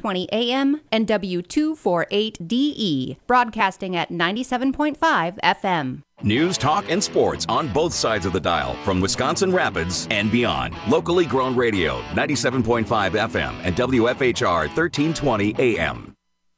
1320 AM and W248DE, broadcasting at 97.5 FM. News, talk, and sports on both sides of the dial from Wisconsin Rapids and beyond. Locally grown radio, 97.5 FM and WFHR 1320 AM.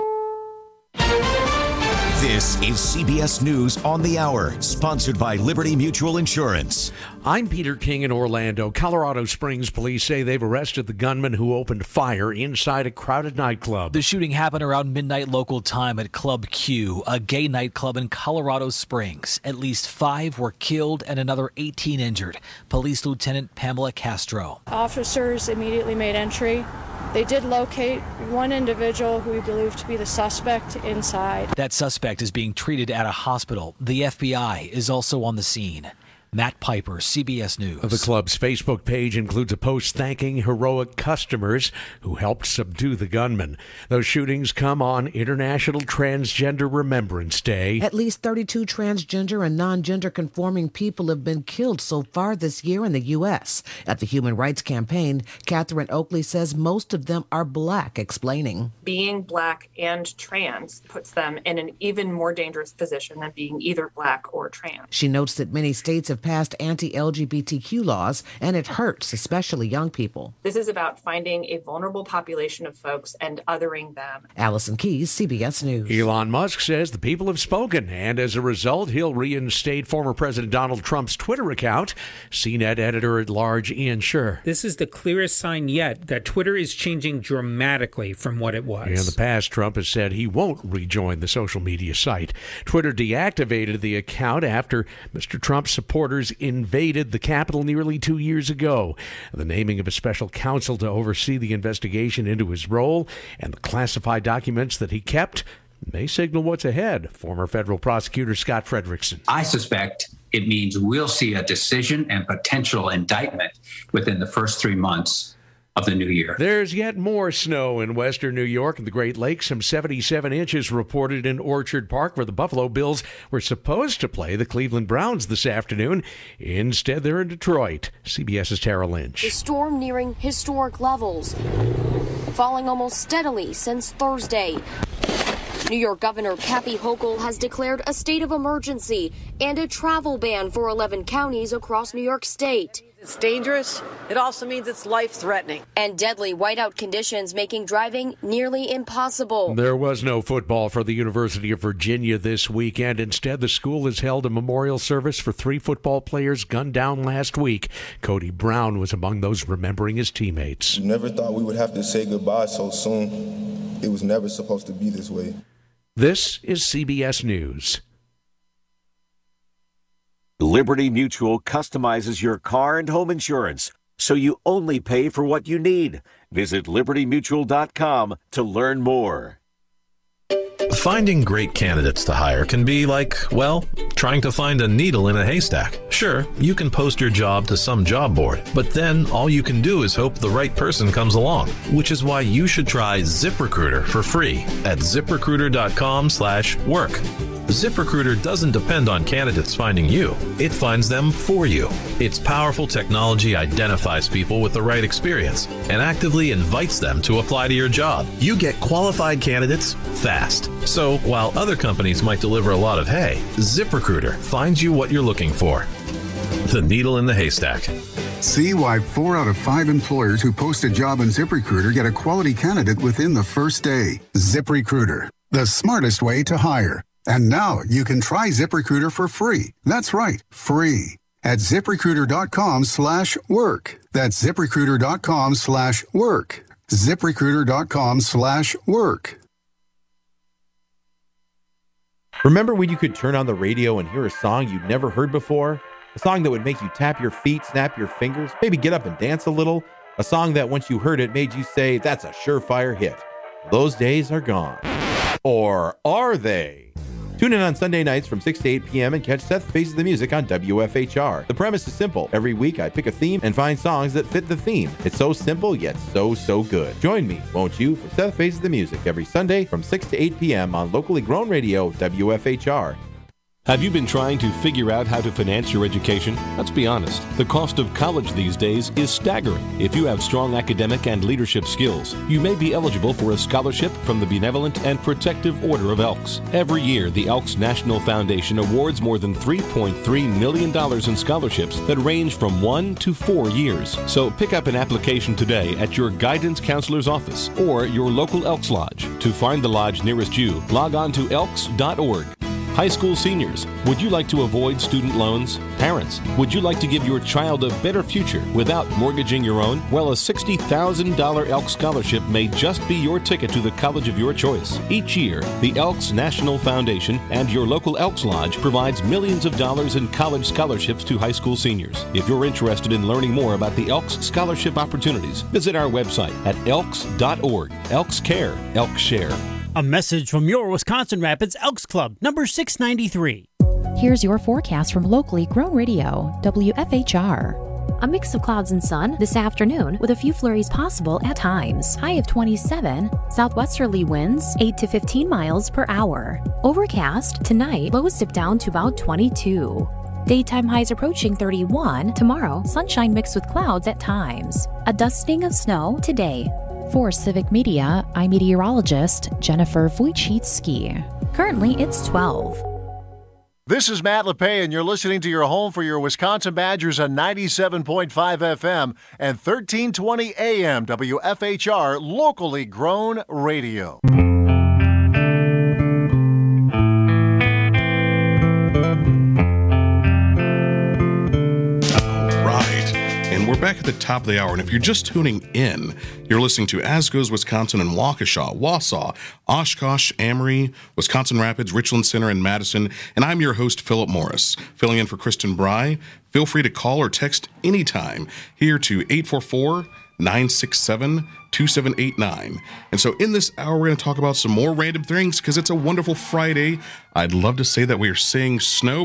This is CBS News on the Hour, sponsored by Liberty Mutual Insurance. I'm Peter King in Orlando. Colorado Springs police say they've arrested the gunman who opened fire inside a crowded nightclub. The shooting happened around midnight local time at Club Q, a gay nightclub in Colorado Springs. At least 5 were killed and another 18 injured. Police Lieutenant Pamela Castro. Officers immediately made entry. They did locate one individual who we believe to be the suspect inside. That suspect is being treated at a hospital. The FBI is also on the scene. Matt Piper, CBS News. The club's Facebook page includes a post thanking heroic customers who helped subdue the gunman. Those shootings come on International Transgender Remembrance Day. At least 32 transgender and non-gender conforming people have been killed so far this year in the U.S. At the Human Rights Campaign, Catherine Oakley says most of them are black, explaining. Being black and trans puts them in an even more dangerous position than being either black or trans. She notes that many states have passed anti-LGBTQ laws, and it hurts, especially young people. This is about finding a vulnerable population of folks and othering them. Allison Keyes, CBS News. Elon Musk says the people have spoken, and as a result, he'll reinstate former President Donald Trump's Twitter account. CNET editor-at-large Ian Scher. This is the clearest sign yet that Twitter is changing dramatically from what it was. In the past, Trump has said he won't rejoin the social media site. Twitter deactivated the account after Mr. Trump's supporters invaded the Capitol nearly 2 years ago. The naming of a special counsel to oversee the investigation into his role and the classified documents that he kept may signal what's ahead. Former federal prosecutor Scott Frederickson. I suspect it means we'll see a decision and potential indictment within the first 3 months of the new year. There's yet more snow in western New York and the Great Lakes. Some 77 inches reported in Orchard Park, where the Buffalo Bills were supposed to play the Cleveland Browns this afternoon. Instead, they're in Detroit. CBS's Tara Lynch. The storm nearing historic levels, falling almost steadily since Thursday. New York Governor Kathy Hochul has declared a state of emergency and a travel ban for 11 counties across New York State. It's dangerous. It also means it's life-threatening. And deadly whiteout conditions making driving nearly impossible. There was no football for the University of Virginia this weekend. Instead, the school has held a memorial service for 3 football players gunned down last week. Cody Brown was among those remembering his teammates. We never thought we would have to say goodbye so soon. It was never supposed to be this way. This is CBS News. Liberty Mutual customizes your car and home insurance, so you only pay for what you need. Visit libertymutual.com to learn more. Finding great candidates to hire can be like, well, trying to find a needle in a haystack. Sure, you can post your job to some job board, but then all you can do is hope the right person comes along, which is why you should try ZipRecruiter for free at ZipRecruiter.com/work. ZipRecruiter doesn't depend on candidates finding you. It finds them for you. Its powerful technology identifies people with the right experience and actively invites them to apply to your job. You get qualified candidates fast. So while other companies might deliver a lot of hay, ZipRecruiter finds you what you're looking for. The needle in the haystack. See why 4 out of 5 employers who post a job on ZipRecruiter get a quality candidate within the first day. ZipRecruiter, the smartest way to hire. And now you can try ZipRecruiter for free. That's right, free. At ZipRecruiter.com/work. That's ZipRecruiter.com/work. ZipRecruiter.com/work. Remember when you could turn on the radio and hear a song you'd never heard before? A song that would make you tap your feet, snap your fingers, maybe get up and dance a little? A song that once you heard it made you say, that's a surefire hit. Those days are gone. Or are they? Tune in on Sunday nights from 6 to 8 p.m. and catch Seth Faces the Music on WFHR. The premise is simple. Every week I pick a theme and find songs that fit the theme. It's so simple, yet so good. Join me, won't you, for Seth Faces the Music every Sunday from 6 to 8 p.m. on locally grown radio WFHR. Have you been trying to figure out how to finance your education? Let's be honest, the cost of college these days is staggering. If you have strong academic and leadership skills, you may be eligible for a scholarship from the Benevolent and Protective Order of Elks. Every year, the Elks National Foundation awards more than $3.3 million in scholarships that range from 1 to 4 years. So pick up an application today at your guidance counselor's office or your local Elks Lodge. To find the lodge nearest you, log on to elks.org. High school seniors, would you like to avoid student loans? Parents, would you like to give your child a better future without mortgaging your own? Well, a $60,000 Elks Scholarship may just be your ticket to the college of your choice. Each year, the Elks National Foundation and your local Elks Lodge provides millions of dollars in college scholarships to high school seniors. If you're interested in learning more about the Elks Scholarship opportunities, visit our website at elks.org. Elks Care, Elks Share. A message from your Wisconsin Rapids Elks Club, number 693. Here's your forecast from locally grown radio, WFHR. A mix of clouds and sun this afternoon with a few flurries possible at times. High of 27, southwesterly winds 8 to 15 miles per hour. Overcast tonight, lows dip down to about 22. Daytime highs approaching 31. Tomorrow, sunshine mixed with clouds at times. A dusting of snow today. For Civic Media, I'm meteorologist Jennifer Wojcicki. Currently, it's 12. This is Matt LePay, and you're listening to your home for your Wisconsin Badgers on 97.5 FM and 1320 AM WFHR, locally grown radio. We're back at the top of the hour, and if you're just tuning in, you're listening to As Goes Wisconsin in Waukesha, Wausau, Oshkosh, Amory, Wisconsin Rapids, Richland Center, and Madison, and I'm your host, Philip Morris, filling in for Kristen Bry. Feel free to call or text anytime here to 844-967-2789. And so in this hour, we're going to talk about some more random things because it's a wonderful Friday. I'd love to say that we are seeing snow,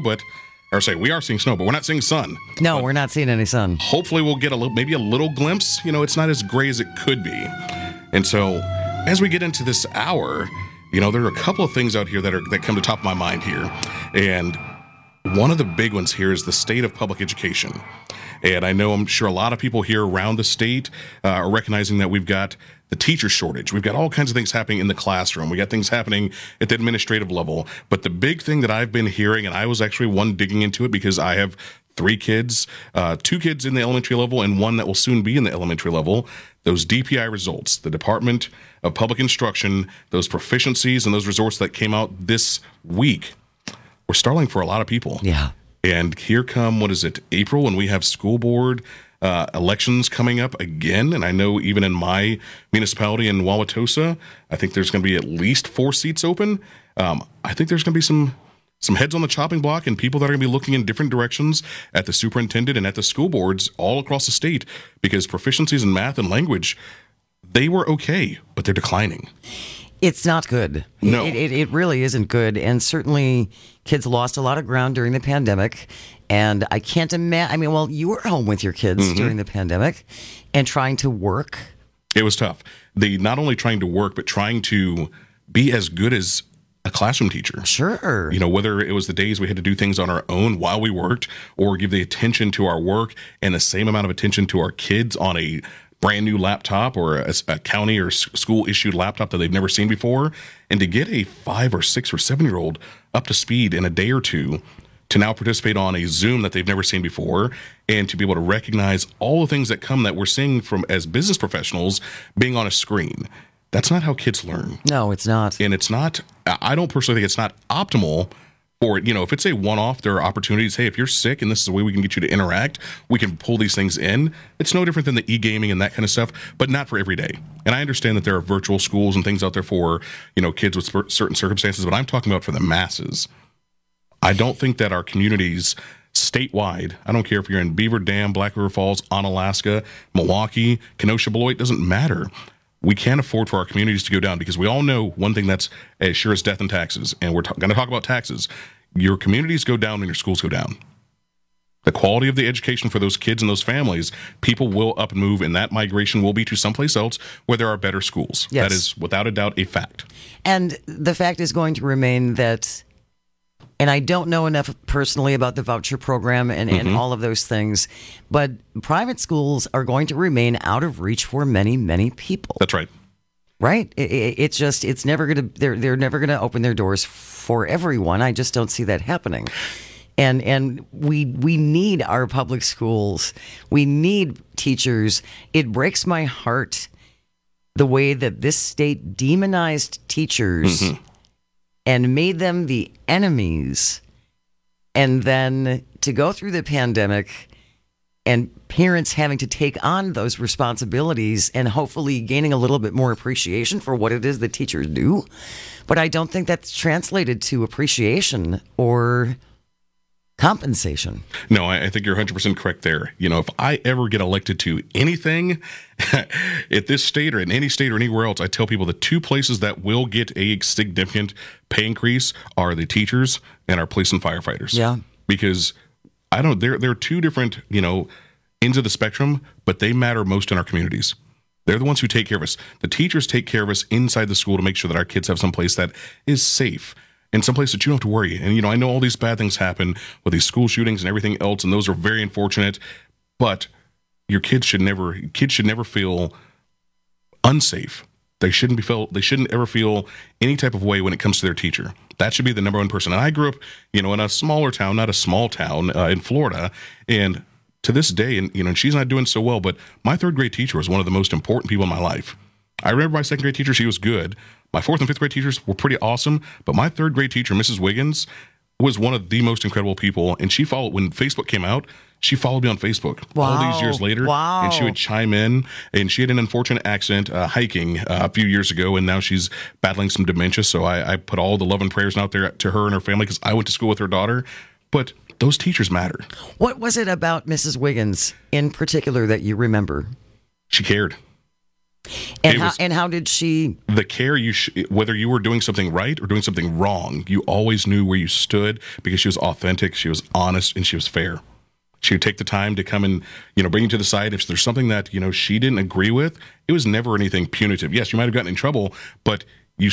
we are seeing snow, but we're not seeing sun. No, we're not seeing any sun. Hopefully we'll get maybe a little glimpse. You know, it's not as gray as it could be. And so as we get into this hour, there are a couple of things out here that come to top of my mind here. And one of the big ones here is the state of public education. And I'm sure a lot of people here around the state are recognizing that we've got the teacher shortage. We've got all kinds of things happening in the classroom. We got things happening at the administrative level. But the big thing that I've been hearing, and I was actually one digging into it because I have 3 kids, 2 kids in the elementary level and 1 that will soon be in the elementary level, those DPI results, the Department of Public Instruction, those proficiencies and those results that came out this week were startling for a lot of people. Yeah. And here come, April, when we have school board elections coming up again. And I know even in my municipality in Wauwatosa, I think there's going to be at least 4 seats open. I think there's going to be some heads on the chopping block and people that are going to be looking in different directions at the superintendent and at the school boards all across the state because proficiencies in math and language, they were okay, but they're declining. It's not good. No. It really isn't good. And certainly kids lost a lot of ground during the pandemic. And I can't imagine, you were home with your kids during the pandemic and trying to work. It was tough. They not only trying to work, but trying to be as good as a classroom teacher. Sure. Whether it was the days we had to do things on our own while we worked or give the attention to our work and the same amount of attention to our kids on a brand new laptop or a county or school issued laptop that they've never seen before. And to get a 5 or 6 or 7-year-old up to speed in a day or two to now participate on a Zoom that they've never seen before and to be able to recognize all the things that come that we're seeing from as business professionals being on a screen. That's not how kids learn. No, it's not. And it's not, I don't personally think it's not optimal for it. If it's a one-off, there are opportunities. Hey, if you're sick and this is a way we can get you to interact, we can pull these things in. It's no different than the e-gaming and that kind of stuff, but not for every day. And I understand that there are virtual schools and things out there for, kids with certain circumstances, but I'm talking about for the masses. I don't think that our communities statewide, I don't care if you're in Beaver Dam, Black River Falls, Onalaska, Milwaukee, Kenosha, Beloit, doesn't matter. We can't afford for our communities to go down because we all know one thing that's as sure as death and taxes, and we're going to talk about taxes. Your communities go down when your schools go down. The quality of the education for those kids and those families, people will up and move, and that migration will be to someplace else where there are better schools. Yes. That is, without a doubt, a fact. And the fact is going to remain that And I don't know enough personally about the voucher program and all of those things, but private schools are going to remain out of reach for many, many people. That's right. Right? It's never going to, they're never going to open their doors for everyone. I just don't see that happening. And we need our public schools. We need teachers. It breaks my heart the way that this state demonized teachers and made them the enemies. And then to go through the pandemic and parents having to take on those responsibilities and hopefully gaining a little bit more appreciation for what it is that teachers do. But I don't think that's translated to appreciation or compensation. No, I think you're 100% correct there. You know, if I ever get elected to anything at this state or in any state or anywhere else, I tell people the two places that will get a significant pay increase are the teachers and our police and firefighters. Yeah. Because they're two different, ends of the spectrum, but they matter most in our communities. They're the ones who take care of us. The teachers take care of us inside the school to make sure that our kids have some place that is safe. And someplace that you don't have to worry. And, I know all these bad things happen with these school shootings and everything else, and those are very unfortunate. But your kids should never feel unsafe. They shouldn't ever feel any type of way when it comes to their teacher. That should be the number one person. And I grew up, in a smaller town, not a small town in Florida. And to this day, and she's not doing so well, but my third grade teacher was one of the most important people in my life. I remember my second grade teacher, she was good. My fourth and fifth grade teachers were pretty awesome, but my third grade teacher, Mrs. Wiggins, was one of the most incredible people. And she followed, when Facebook came out, she followed me on Facebook all these years later. Wow. And she would chime in. And she had an unfortunate accident hiking a few years ago, and now she's battling some dementia. So I put all the love and prayers out there to her and her family because I went to school with her daughter. But those teachers matter. What was it about Mrs. in particular that you remember? She cared. And how did she? The care whether you were doing something right or doing something wrong, you always knew where you stood because she was authentic, she was honest, and she was fair. She would take the time to come and, bring you to the side. If there's something that, she didn't agree with, it was never anything punitive. Yes, you might have gotten in trouble, but you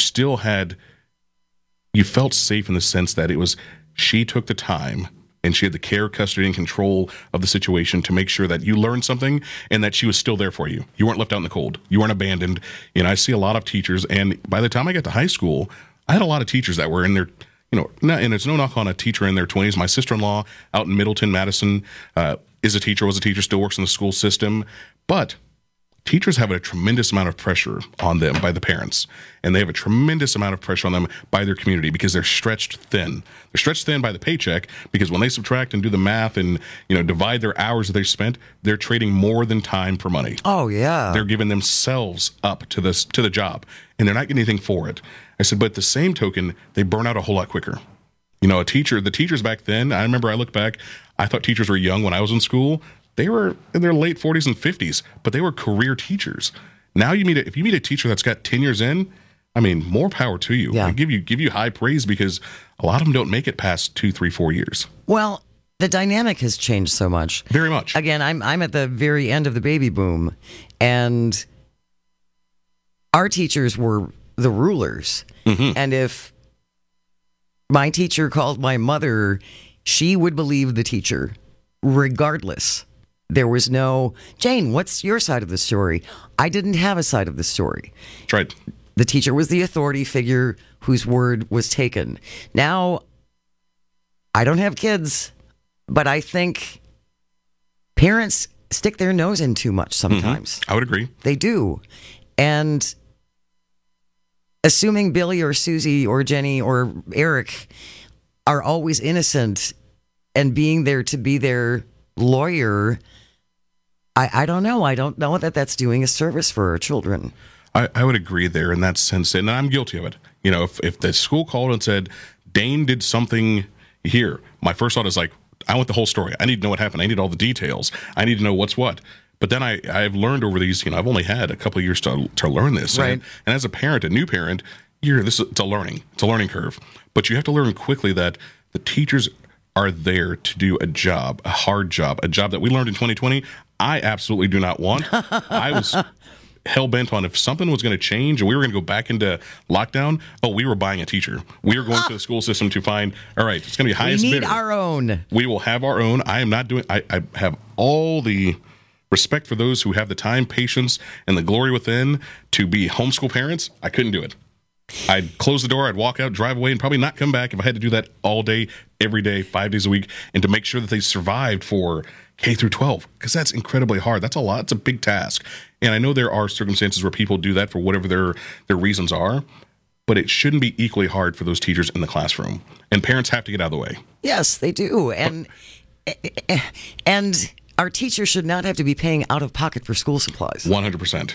felt safe in the sense that she took the time and she had the care, custody, and control of the situation to make sure that you learned something and that she was still there for you. You weren't left out in the cold. You weren't abandoned. I see a lot of teachers, and by the time I got to high school, I had a lot of teachers that were in their, and it's no knock on a teacher in their 20s. My sister-in-law out in Middleton, Madison, was a teacher, still works in the school system. But teachers have a tremendous amount of pressure on them by the parents, and they have a tremendous amount of pressure on them by their community because they're stretched thin. They're stretched thin by the paycheck because when they subtract and do the math and, divide their hours that they spent, they're trading more than time for money. Oh, yeah. They're giving themselves up to the job, and they're not getting anything for it. I said, but at the same token, they burn out a whole lot quicker. The teachers back then, I remember I look back, I thought teachers were young when I was in school. They were in their late 40s and 50s, but they were career teachers. Now if you meet a teacher that's got 10 years in, more power to you. Yeah. I give you high praise because a lot of them don't make it past 2, 3, 4 years. Well, the dynamic has changed so much. Very much. Again, I'm at the very end of the baby boom, and our teachers were the rulers. Mm-hmm. And if my teacher called my mother, she would believe the teacher, regardless. There was no, Jane, what's your side of the story? I didn't have a side of the story. That's right. The teacher was the authority figure whose word was taken. Now, I don't have kids, but I think parents stick their nose in too much sometimes. Mm-hmm. I would agree. They do. And assuming Billy or Susie or Jenny or Eric are always innocent and being there to be their lawyer, I don't know. I don't know that that's doing a service for our children. I would agree there in that sense, and I'm guilty of it. If the school called and said, Dane did something here, my first thought is like, I want the whole story. I need to know what happened. I need all the details. I need to know what's what. But then I've learned over these, I've only had a couple of years to learn this. Right. And as a parent, a new parent, it's a learning curve. But you have to learn quickly that the teachers are there to do a job, a hard job, a job that we learned in 2020. I absolutely do not want. hell-bent on if something was going to change and we were going to go back into lockdown, we were buying a teacher. We were going to the school system to find, all right, it's going to be highest bidder. We need our own. We will have our own. I am not doing, I have all the respect for those who have the time, patience, and the glory within to be homeschool parents. I couldn't do it. I'd close the door, I'd walk out, drive away, and probably not come back if I had to do that all day, every day, 5 days a week, and to make sure that they survived for K through 12, because that's incredibly hard. That's a lot. It's a big task. And I know there are circumstances where people do that for whatever their reasons are, but it shouldn't be equally hard for those teachers in the classroom. And parents have to get out of the way. Yes, they do. And our teachers should not have to be paying out of pocket for school supplies. 100%.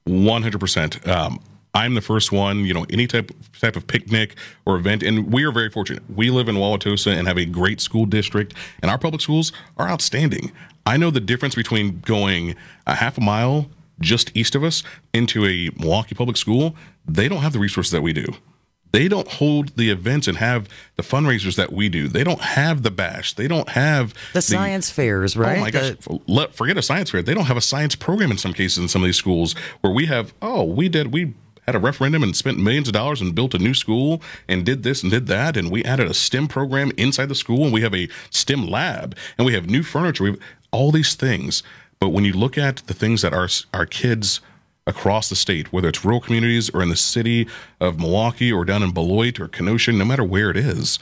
100%. I'm the first one, any type of picnic or event, and we are very fortunate. We live in Wauwatosa and have a great school district, and our public schools are outstanding. I know the difference between going a half a mile just east of us into a Milwaukee public school. They don't have the resources that we do. They don't hold the events and have the fundraisers that we do. They don't have the bash. They don't have the science fairs, right? Oh my gosh! Forget a science fair. They don't have a science program in some cases in some of these schools where we have. We had a referendum and spent millions of dollars and built a new school and did this and did that, and we added a STEM program inside the school, and we have a STEM lab, and we have new furniture. We have all these things. But when you look at the things that our kids across the state, whether it's rural communities or in the city of Milwaukee or down in Beloit or Kenosha, no matter where it is,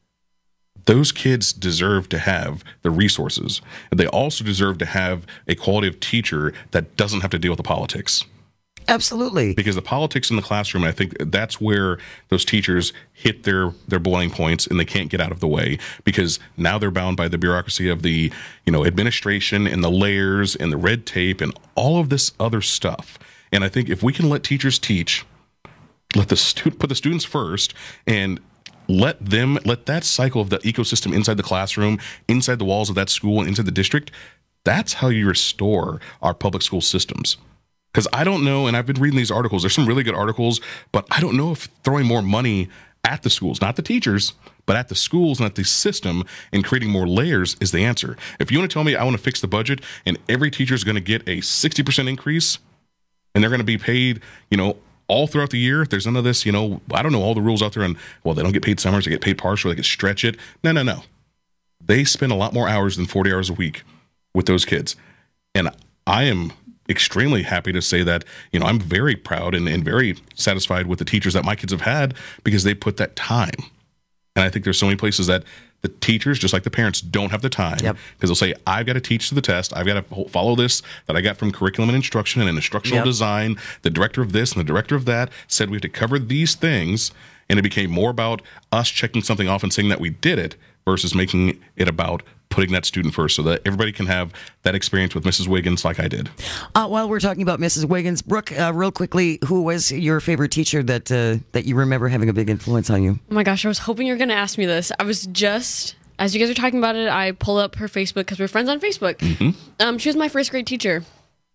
those kids deserve to have the resources. And they also deserve to have a quality of teacher that doesn't have to deal with the politics. Absolutely. Because the politics in the classroom, I think that's where those teachers hit their boiling points and they can't get out of the way because now they're bound by the bureaucracy of the, administration and the layers and the red tape and all of this other stuff. And I think if we can let teachers teach, put the students first and let that cycle of the ecosystem inside the classroom, inside the walls of that school, and inside the district, that's how you restore our public school systems. Because I don't know, and I've been reading these articles, there's some really good articles, but I don't know if throwing more money at the schools, not the teachers, but at the schools and at the system and creating more layers is the answer. If you want to tell me I want to fix the budget and every teacher is going to get a 60% increase and they're going to be paid, all throughout the year, there's none of this, I don't know all the rules out there and, they don't get paid summers, they get paid partial, they can stretch it. No. They spend a lot more hours than 40 hours a week with those kids. And I am extremely happy to say that, I'm very proud and very satisfied with the teachers that my kids have had because they put that time. And I think there's so many places that the teachers, just like the parents, don't have the time because they'll say, I've got to teach to the test. I've got to follow this that I got from curriculum and instruction and instructional design. The director of this and the director of that said we have to cover these things. And it became more about us checking something off and saying that we did it versus making it about putting that student first so that everybody can have that experience with Mrs. Wiggins like I did. While we're talking about Mrs. Wiggins, Brooke, real quickly, who was your favorite teacher that you remember having a big influence on you? Oh my gosh, I was hoping you were going to ask me this. I was just, as you guys were talking about it, I pulled up her Facebook because we're friends on Facebook. Mm-hmm. She was my first grade teacher.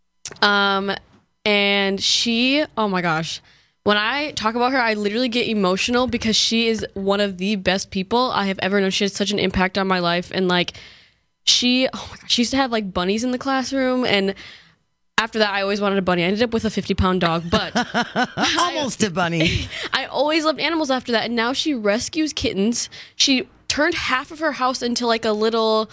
And she, oh my gosh, when I talk about her, I literally get emotional because she is one of the best people I have ever known. She had such an impact on my life. And she used to have bunnies in the classroom. And after that, I always wanted a bunny. I ended up with a 50-pound dog, but almost a bunny. I always loved animals after that. And now she rescues kittens. She turned half of her house into a little,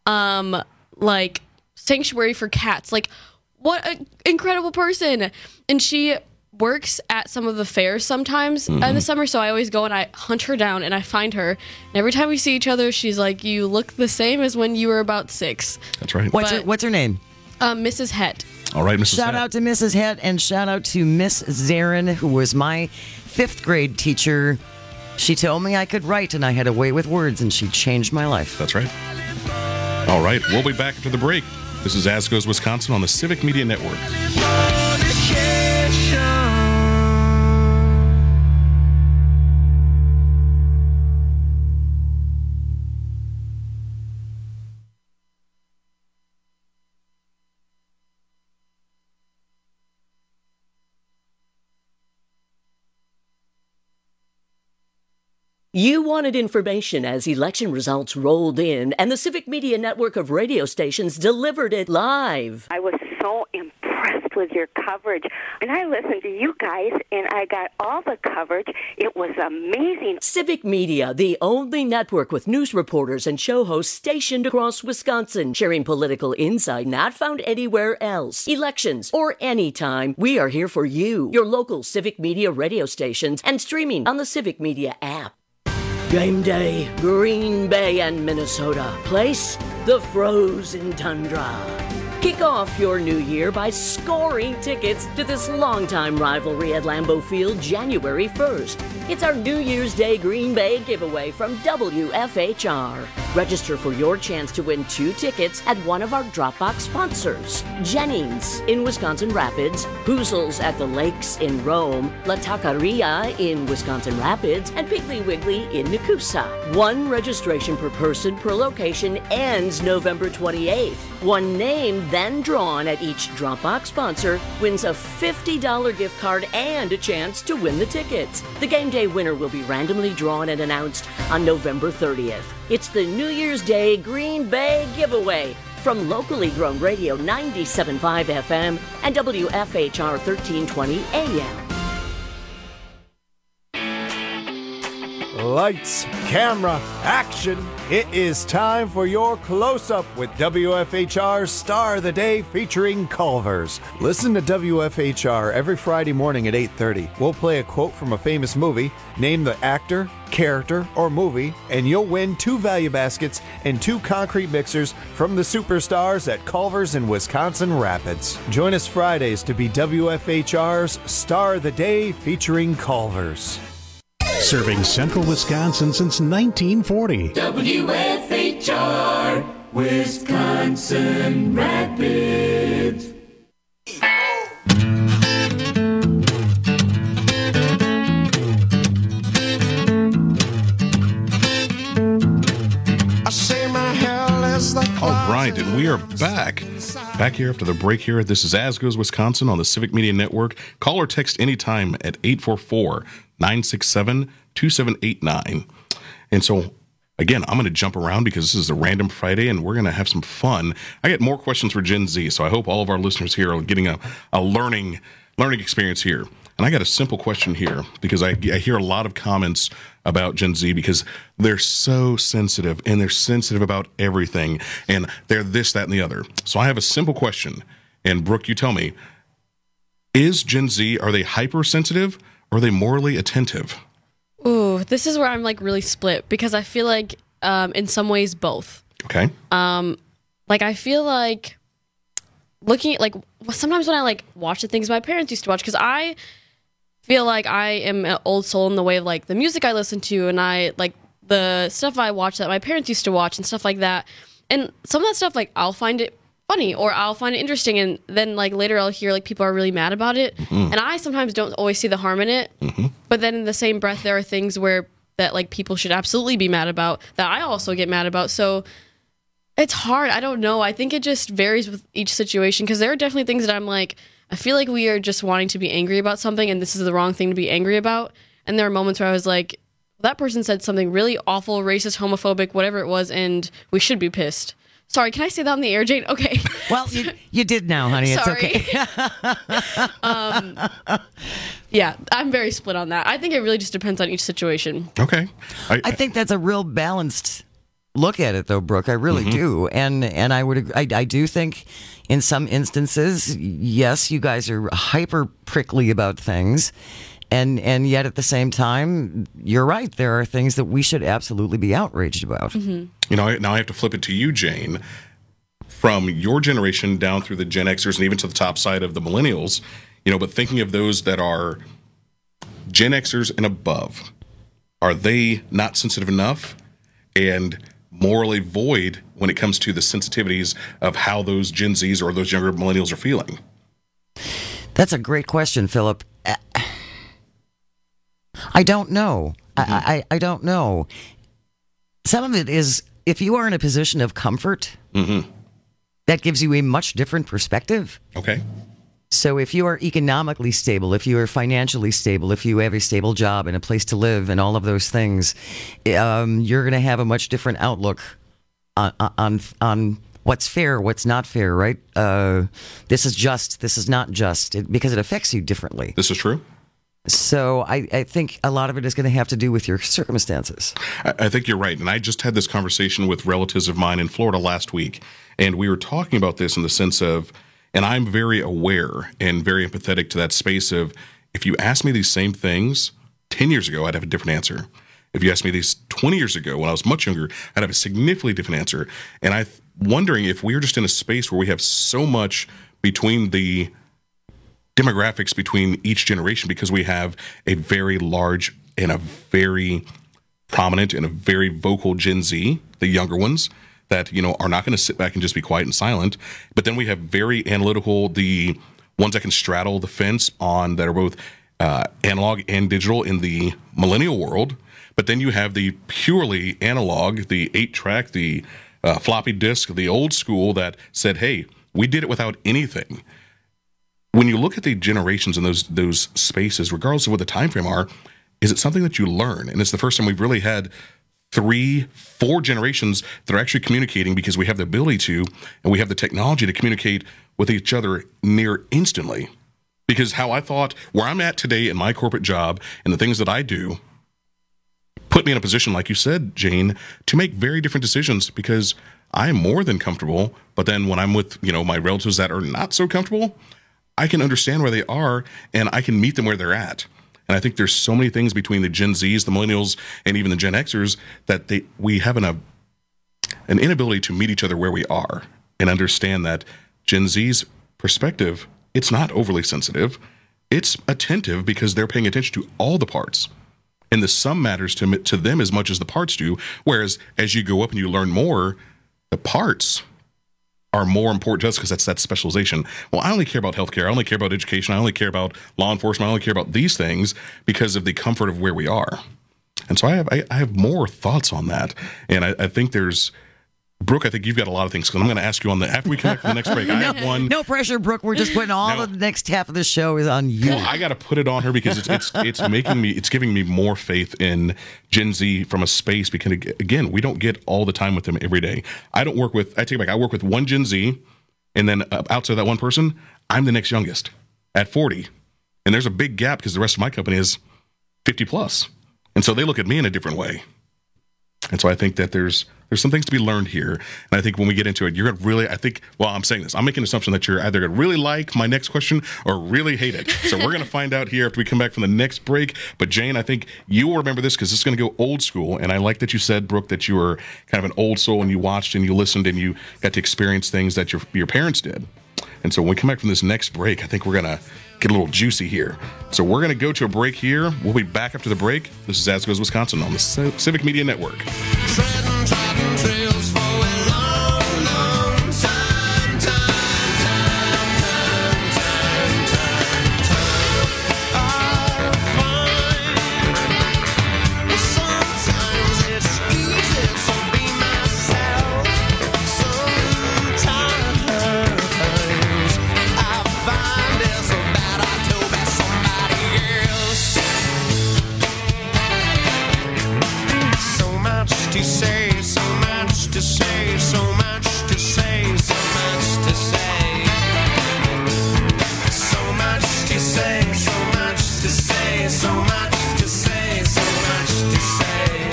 sanctuary for cats. What an incredible person. And she works at some of the fairs sometimes in the summer, so I always go and I hunt her down and I find her. And every time we see each other, she's like, "You look the same as when you were about 6." That's right. What's her name? Mrs. Het. All right, Mrs. Shout out to Mrs. Het and shout out to Miss Zarin, who was my 5th grade teacher. She told me I could write and I had a way with words and she changed my life. That's right. All right, we'll be back after the break. This is As Goes Wisconsin on the Civic Media Network. You wanted information as election results rolled in, and the Civic Media Network of radio stations delivered it live. I was so impressed impressed with your coverage. And I listened to you guys, and I got all the coverage. It was amazing. Civic Media, the only network with news reporters and show hosts stationed across Wisconsin, sharing political insight not found anywhere else. Elections or anytime, we are here for you. Your local Civic Media radio stations and streaming on the Civic Media app. Game day, Green Bay and Minnesota. Place, the frozen tundra. Kick off your new year by scoring tickets to this longtime rivalry at Lambeau Field January 1st. It's our New Year's Day Green Bay giveaway from WFHR. Register for your chance to win 2 tickets at one of our Dropbox sponsors. Jennings in Wisconsin Rapids, Hoozles at the Lakes in Rome, La Taqueria in Wisconsin Rapids, and Piggly Wiggly in Nakusa. 1 registration per person per location ends November 28th. 1 name then drawn at each Dropbox sponsor wins a $50 gift card and a chance to win the tickets. The game day winner will be randomly drawn and announced on November 30th. It's the New Year's Day Green Bay giveaway from locally grown radio 97.5 FM and WFHR 1320 AM. Lights, camera, action. It is time for your close-up with WFHR's Star of the Day featuring Culver's. Listen to WFHR every Friday morning at 8:30. We'll play a quote from a famous movie, name the actor, character, or movie, and you'll win 2 value baskets and 2 concrete mixers from the superstars at Culver's in Wisconsin Rapids. Join us Fridays to be WFHR's Star of the Day featuring Culver's. Serving central Wisconsin since 1940. WFHR, Wisconsin Rapids. All right, and we are back here after the break here. This is As Goes Wisconsin on the Civic Media Network. Call or text anytime at 844-967-2789. And so, again, I'm going to jump around because this is a random Friday, and we're going to have some fun. I got more questions for Gen Z, so I hope all of our listeners here are getting a learning experience here. And I got a simple question here because I hear a lot of comments about Gen Z because they're so sensitive and they're sensitive about everything and they're this, that, and the other. So I have a simple question. And Brooke, you tell me, is Gen Z, are they hypersensitive or are they morally attentive? Ooh, this is where I'm like really split because I feel like in some ways both. Okay. Like I feel like looking at like sometimes when I like watch the things my parents used to watch because I feel like I am an old soul in the way of like the music I listen to and I like the stuff I watch that my parents used to watch and stuff like that. And some of that stuff like I'll find it funny or I'll find it interesting and then like later I'll hear like people are really mad about it. Mm-hmm. And I sometimes don't always see the harm in it. Mm-hmm. But then in the same breath there are things where that like people should absolutely be mad about that I also get mad about. So it's hard. I don't know. I think it just varies with each situation because there are definitely things that I'm like, I feel like we are just wanting to be angry about something and this is the wrong thing to be angry about. And there are moments where I was like, that person said something really awful, racist, homophobic, whatever it was, and we should be pissed. Sorry, can I say that on the air, Jane? Okay. Well, you did now, honey. It's okay. Yeah, I'm very split on that. I think it really just depends on each situation. Okay. I think that's a real balanced look at it, though, Brooke. I really do. And I do think in some instances, yes, you guys are hyper prickly about things. And yet at the same time, you're right. There are things that we should absolutely be outraged about. Mm-hmm. You know, now I have to flip it to you, Jane. From your generation down through the Gen Xers and even to the top side of the millennials, you know, but thinking of those that are Gen Xers and above, are they not sensitive enough and morally void when it comes to the sensitivities of how those Gen Zs or those younger millennials are feeling? That's a great question, Philip. I don't know. I don't know. Some of it is if you are in a position of comfort, that gives you a much different perspective. Okay. So if you are economically stable, if you are financially stable, if you have a stable job and a place to live and all of those things, you're going to have a much different outlook on what's fair, what's not fair, right? This is just, this is not just, because it affects you differently. This is true. So I think a lot of it is going to have to do with your circumstances. I think you're right. And I just had this conversation with relatives of mine in Florida last week, and we were talking about this in the sense of, and I'm very aware and very empathetic to that space of, if you asked me these same things 10 years ago, I'd have a different answer. If you asked me these 20 years ago when I was much younger, I'd have a significantly different answer. And I'm wondering if we're just in a space where we have so much between the demographics between each generation, because we have a very large and a very prominent and a very vocal Gen Z, the younger ones, that, you know, are not going to sit back and just be quiet and silent. But then we have very analytical, the ones that can straddle the fence on, that are both analog and digital in the millennial world. But then you have the purely analog, the 8-track, the floppy disk, the old school that said, hey, we did it without anything. When you look at the generations in those spaces, regardless of what the time frame are, is it something that you learn? And it's the first time we've really had 3-4 generations that are actually communicating, because we have the ability to, and we have the technology to communicate with each other near instantly. Because how I thought, where I'm at today in my corporate job and the things that I do, put me in a position, like you said, Jane, to make very different decisions, because I am more than comfortable. But then when I'm with, you know, my relatives that are not so comfortable, I can understand where they are and I can meet them where they're at. And I think there's so many things between the Gen Zs, the millennials, and even the Gen Xers that we have an inability to meet each other where we are and understand that Gen Z's perspective, it's not overly sensitive. It's attentive because they're paying attention to all the parts. And the sum matters to them as much as the parts do. Whereas as you go up and you learn more, the parts are more important just because that's that specialization. Well, I only care about healthcare. I only care about education. I only care about law enforcement. I only care about these things because of the comfort of where we are. And so I have more thoughts on that. And I think there's, Brooke, I think you've got a lot of things, because I'm going to ask you after we connect for the next break. I have one. No pressure, Brooke. We're just putting all the next half of the show is on you. Well, I got to put it on her because it's giving me more faith in Gen Z from a space, because again, we don't get all the time with them every day. I work with one Gen Z, and then outside that one person, I'm the next youngest at 40. And there's a big gap because the rest of my company is 50 plus. And so they look at me in a different way. And so I think that there's some things to be learned here. And I think when we get into it, you're going to really, I'm saying this, I'm making an assumption that you're either going to really like my next question or really hate it. So we're going to find out here after we come back from the next break. But Jane, I think you will remember this because this is going to go old school. And I like that you said, Brooke, that you were kind of an old soul and you watched and you listened and you got to experience things that your parents did. And so when we come back from this next break, I think we're going to get a little juicy here. So we're going to go to a break here. We'll be back after the break. This is As Goes Wisconsin on the Civic Media Network. Trails for a long, long time. I find sometimes it's easy to be myself. Sometimes I find it's better to be somebody else. So much to say. To say, so much to say, so much to say. So much to say, so much to say, so much to say, so much to say.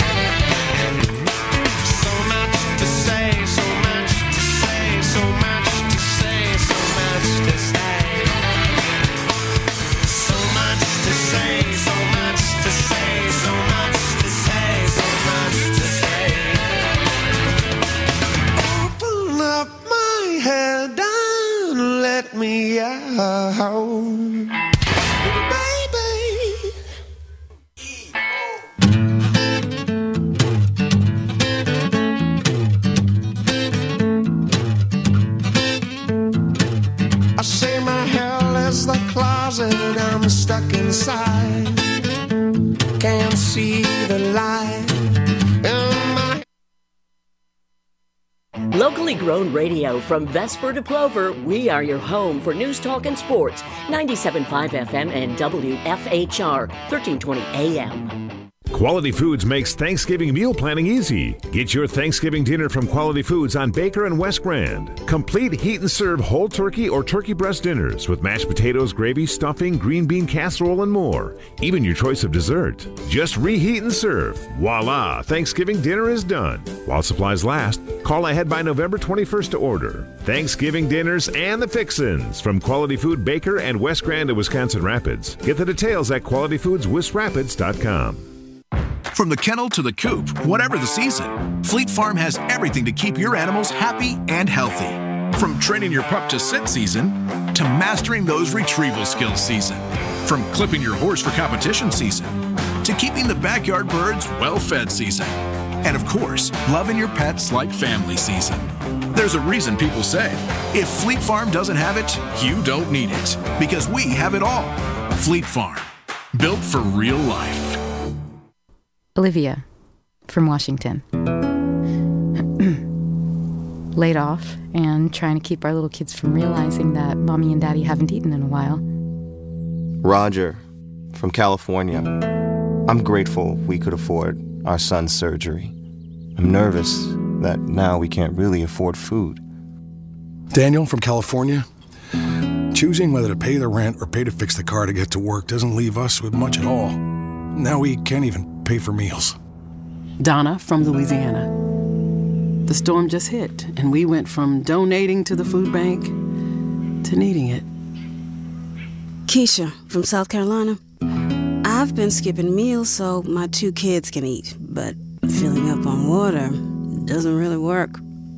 So much to say, so much to say, so much to say, so much to say. So much to say, so much to say, so much to say, so much to say. Up my head down, let me out, baby. I say my hell is the closet I'm stuck inside. Can't see the light in my. Locally grown radio from Vesper to Plover, we are your home for news, talk, and sports. 97.5 FM and WFHR, 1320 AM. Quality Foods makes Thanksgiving meal planning easy. Get your Thanksgiving dinner from Quality Foods on Baker and West Grand. Complete heat and serve whole turkey or turkey breast dinners with mashed potatoes, gravy, stuffing, green bean casserole, and more. Even your choice of dessert. Just reheat and serve. Voila! Thanksgiving dinner is done. While supplies last, call ahead by November 21st to order. Thanksgiving dinners and the fixins from Quality Food Baker and West Grand of Wisconsin Rapids. Get the details at qualityfoodswistrapids.com. From the kennel to the coop, whatever the season, Fleet Farm has everything to keep your animals happy and healthy. From training your pup to sit season, to mastering those retrieval skills season. From clipping your horse for competition season, to keeping the backyard birds well-fed season. And of course, loving your pets like family season. There's a reason people say, if Fleet Farm doesn't have it, you don't need it. Because we have it all. Fleet Farm, built for real life. Olivia from Washington. Laid off and trying to keep our little kids from realizing that mommy and daddy haven't eaten in a while. Roger from California. I'm grateful we could afford our son's surgery. I'm nervous that now we can't really afford food. Daniel from California. Choosing whether to pay the rent or pay to fix the car to get to work doesn't leave us with much at all. Now we can't even pay for meals. Donna from Louisiana. The storm just hit, and we went from donating to the food bank to needing it. Keisha from South Carolina. I've been skipping meals so my 2 kids can eat, but filling up on water doesn't really work.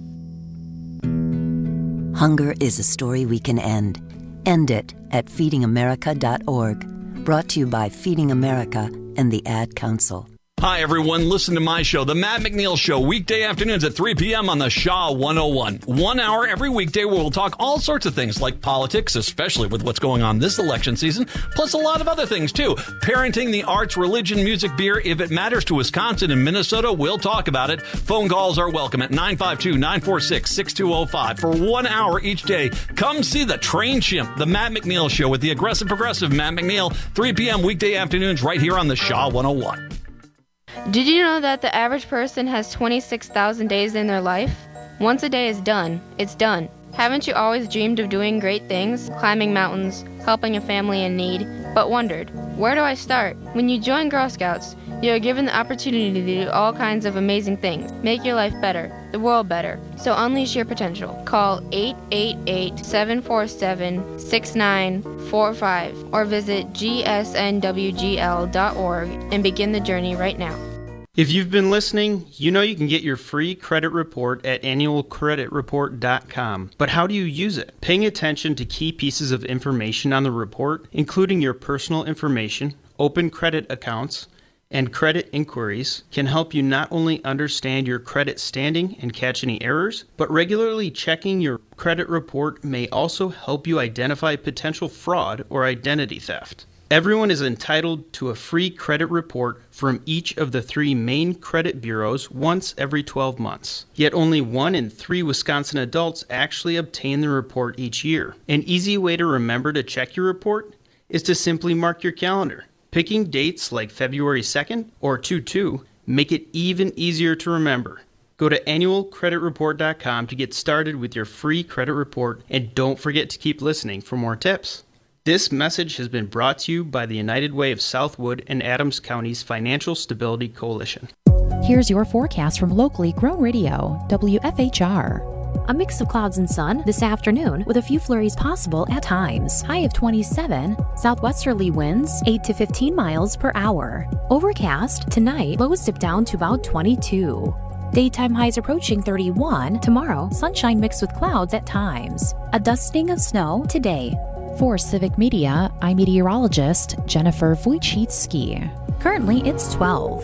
Hunger is a story we can end. End it at feedingamerica.org. Brought to you by Feeding America and the Ad Council. Hi, everyone. Listen to my show, The Matt McNeil Show, weekday afternoons at 3 p.m. on the Shaw 101. 1 hour every weekday where we'll talk all sorts of things like politics, especially with what's going on this election season, plus a lot of other things, too. Parenting, the arts, religion, music, beer. If it matters to Wisconsin and Minnesota, we'll talk about it. Phone calls are welcome at 952-946-6205. For 1 hour each day, come see the Train Chimp, The Matt McNeil Show with the aggressive progressive Matt McNeil, 3 p.m. weekday afternoons right here on the Shaw 101. Did you know that the average person has 26,000 days in their life? Once a day is done, it's done. Haven't you always dreamed of doing great things, climbing mountains, helping a family in need, but wondered, where do I start? When you join Girl Scouts, you are given the opportunity to do all kinds of amazing things, make your life better, the world better. So unleash your potential. Call 888-747-6945 or visit gsnwgl.org and begin the journey right now. If you've been listening, you know you can get your free credit report at annualcreditreport.com. But how do you use it? Paying attention to key pieces of information on the report, including your personal information, open credit accounts, and credit inquiries, can help you not only understand your credit standing and catch any errors, but regularly checking your credit report may also help you identify potential fraud or identity theft. Everyone is entitled to a free credit report from each of the 3 main credit bureaus once every 12 months. Yet only 1 in 3 Wisconsin adults actually obtain the report each year. An easy way to remember to check your report is to simply mark your calendar. Picking dates like February 2nd or 2/2 make it even easier to remember. Go to annualcreditreport.com to get started with your free credit report, and don't forget to keep listening for more tips. This message has been brought to you by the United Way of Southwood and Adams County's Financial Stability Coalition. Here's your forecast from locally grown radio, WFHR. A mix of clouds and sun this afternoon with a few flurries possible at times. High of 27, southwesterly winds 8 to 15 miles per hour. Overcast tonight, lows dip down to about 22. Daytime highs approaching 31. Tomorrow, sunshine mixed with clouds at times. A dusting of snow today. For Civic Media, I'm meteorologist Jennifer Wojcicki. Currently, it's 12.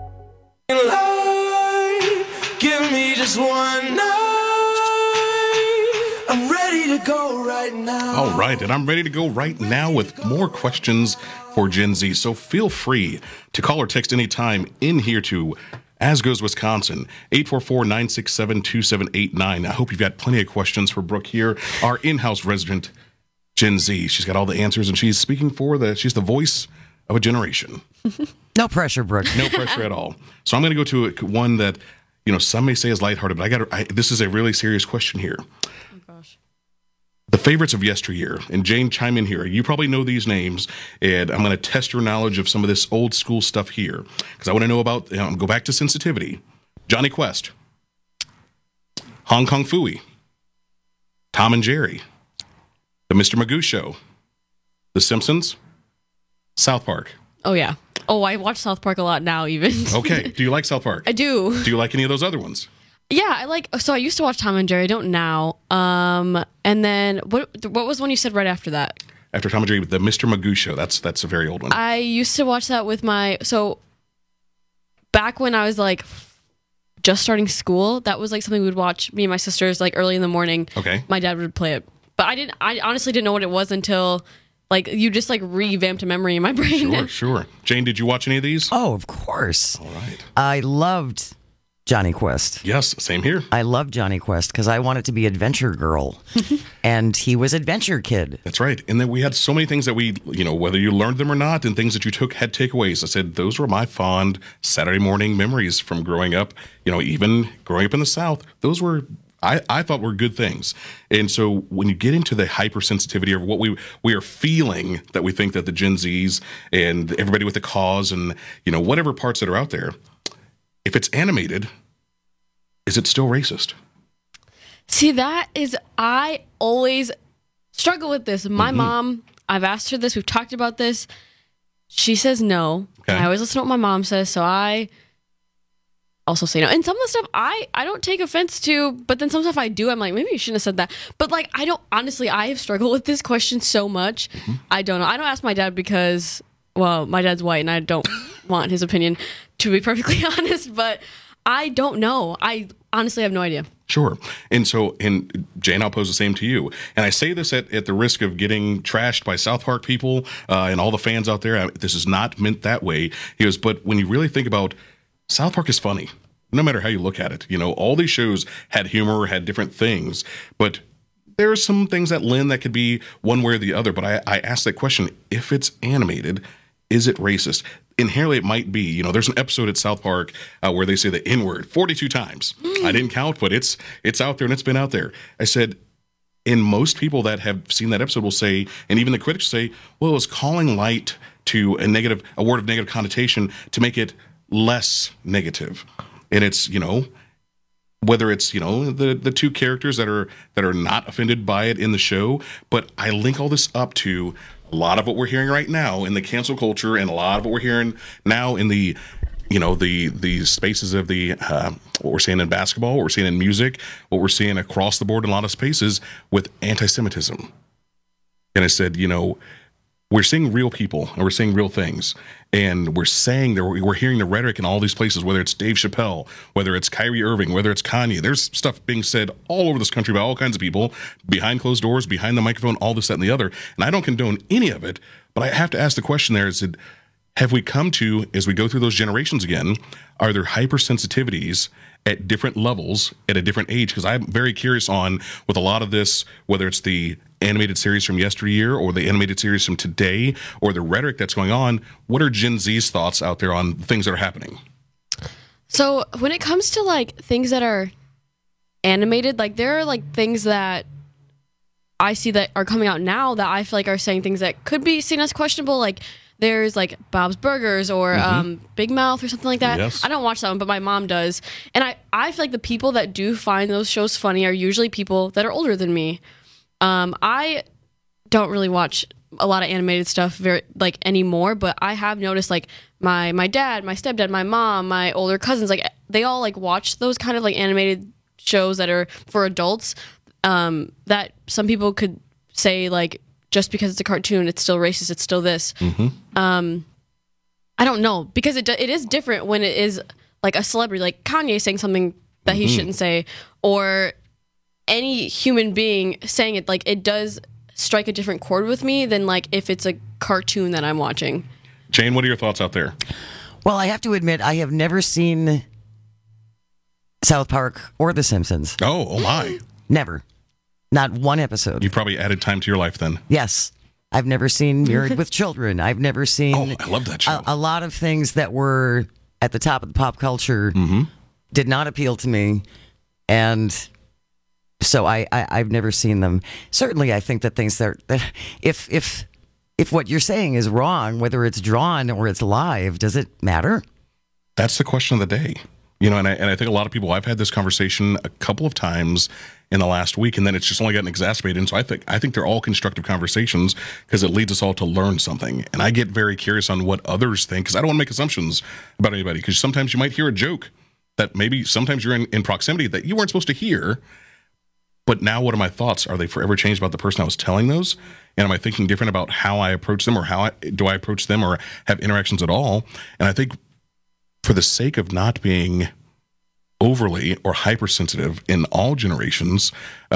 Give me just one night. I'm ready to go right now. All right, and I'm ready to go right now with more questions for Gen Z. So feel free to call or text anytime in here to As Goes Wisconsin, 844-967-2789. I hope you've got plenty of questions for Brooke here, our in-house resident Gen Z. She's got all the answers, and she's speaking she's the voice of a generation. No pressure, Brooke. No pressure at all. So I'm going to go to one that, some may say is lighthearted, but this is a really serious question here. Oh, gosh. The favorites of yesteryear, and Jane, chime in here. You probably know these names, and I'm going to test your knowledge of some of this old school stuff here, because I want to know about, go back to sensitivity. Johnny Quest, Hong Kong Phooey, Tom and Jerry, The Mr. Magoo Show, The Simpsons, South Park. Oh, yeah. Oh, I watch South Park a lot now, even. Okay. Do you like South Park? I do. Do you like any of those other ones? Yeah, I used to watch Tom and Jerry. I don't now. And then, what was one you said right after that? After Tom and Jerry, The Mr. Magoo Show. That's a very old one. I used to watch that with back when I was just starting school, that was something we would watch, me and my sisters, early in the morning. Okay. My dad would play it. But I honestly didn't know what it was until you just revamped a memory in my brain. Sure. Jane, did you watch any of these? Oh, of course. All right. I loved Johnny Quest. Yes, same here. I loved Johnny Quest because I wanted to be Adventure Girl. And he was Adventure Kid. That's right. And then we had so many things that we, whether you learned them or not, and things that you had takeaways. I said, those were my fond Saturday morning memories from growing up, even growing up in the South. Those were, I thought were good things. And so when you get into the hypersensitivity of what we are feeling, that we think that the Gen Zs and everybody with the cause and, whatever parts that are out there, if it's animated, is it still racist? See, I always struggle with this. My mom, I've asked her this. We've talked about this. She says no. Okay. I always listen to what my mom says, so I also say no. And some of the stuff I don't take offense to, but then some stuff I do. I'm like, maybe you shouldn't have said that. But I don't, honestly, I have struggled with this question so much. I don't know. I don't ask my dad because, well, my dad's white and I don't want his opinion, to be perfectly honest, but I don't know. I honestly have no idea. Sure. And so, Jane, I'll pose the same to you. And I say this at the risk of getting trashed by South Park people and all the fans out there. This is not meant that way. He goes, but when you really think about South Park is funny, no matter how you look at it. All these shows had humor, had different things, but there are some things that lend that could be one way or the other. But I asked that question, if it's animated, is it racist? Inherently, it might be. There's an episode at South Park where they say the N-word 42 times. I didn't count, but it's out there and it's been out there. I said, and most people that have seen that episode will say, and even the critics say, well, it was calling light to a word of negative connotation to make it less negative. And it's, whether it's, the two characters that are not offended by it in the show, but I link all this up to a lot of what we're hearing right now in the cancel culture, and a lot of what we're hearing now in the spaces of what we're seeing in basketball, what we're seeing in music, what we're seeing across the board in a lot of spaces with anti-Semitism. And I said, we're seeing real people and we're seeing real things, and we're hearing the rhetoric in all these places, whether it's Dave Chappelle, whether it's Kyrie Irving, whether it's Kanye. There's stuff being said all over this country by all kinds of people behind closed doors, behind the microphone, all this, that, and the other. And I don't condone any of it, but I have to ask the question there, have we come to, as we go through those generations again, are there hypersensitivities at different levels at a different age? Because I'm very curious with a lot of this, whether it's the animated series from yesteryear or the animated series from today or the rhetoric that's going on, what are Gen Z's thoughts out there on things that are happening? So when it comes to things that are animated, there are things that I see that are coming out now that I feel are saying things that could be seen as questionable. There's Bob's Burgers or Big Mouth or something like that. Yes. I don't watch that one, but my mom does. And I feel the people that do find those shows funny are usually people that are older than me. I don't really watch a lot of animated stuff anymore, but I have noticed my dad, my stepdad, my mom, my older cousins, they all watch those kind of animated shows that are for adults, that some people could say just because it's a cartoon, it's still racist, it's still this. I don't know, because it is different when it is a celebrity, like Kanye saying something that he shouldn't say, or any human being saying it. It does strike a different chord with me than if it's a cartoon that I'm watching. Jane, what are your thoughts out there? Well, I have to admit, I have never seen South Park or The Simpsons. Oh my. Never. Not one episode. You probably added time to your life then. Yes. I've never seen Married with Children. I've never seen. Oh, I love that show. A lot of things that were at the top of the pop culture did not appeal to me, and so I've never seen them. Certainly, I think that things that if what you're saying is wrong, whether it's drawn or it's live, does it matter? That's the question of the day. You know, and I think a lot of people, I've had this conversation a couple of times in the last week, and then it's just only gotten exacerbated. And so I think they're all constructive conversations because it leads us all to learn something. And I get very curious on what others think because I don't want to make assumptions about anybody, because sometimes you might hear a joke that maybe sometimes you're in proximity that you weren't supposed to hear. But now what are my thoughts? Are they forever changed about the person I was telling those? And am I thinking different about how I approach them, or do I approach them or have interactions at all? And I think for the sake of not being overly or hypersensitive in all generations,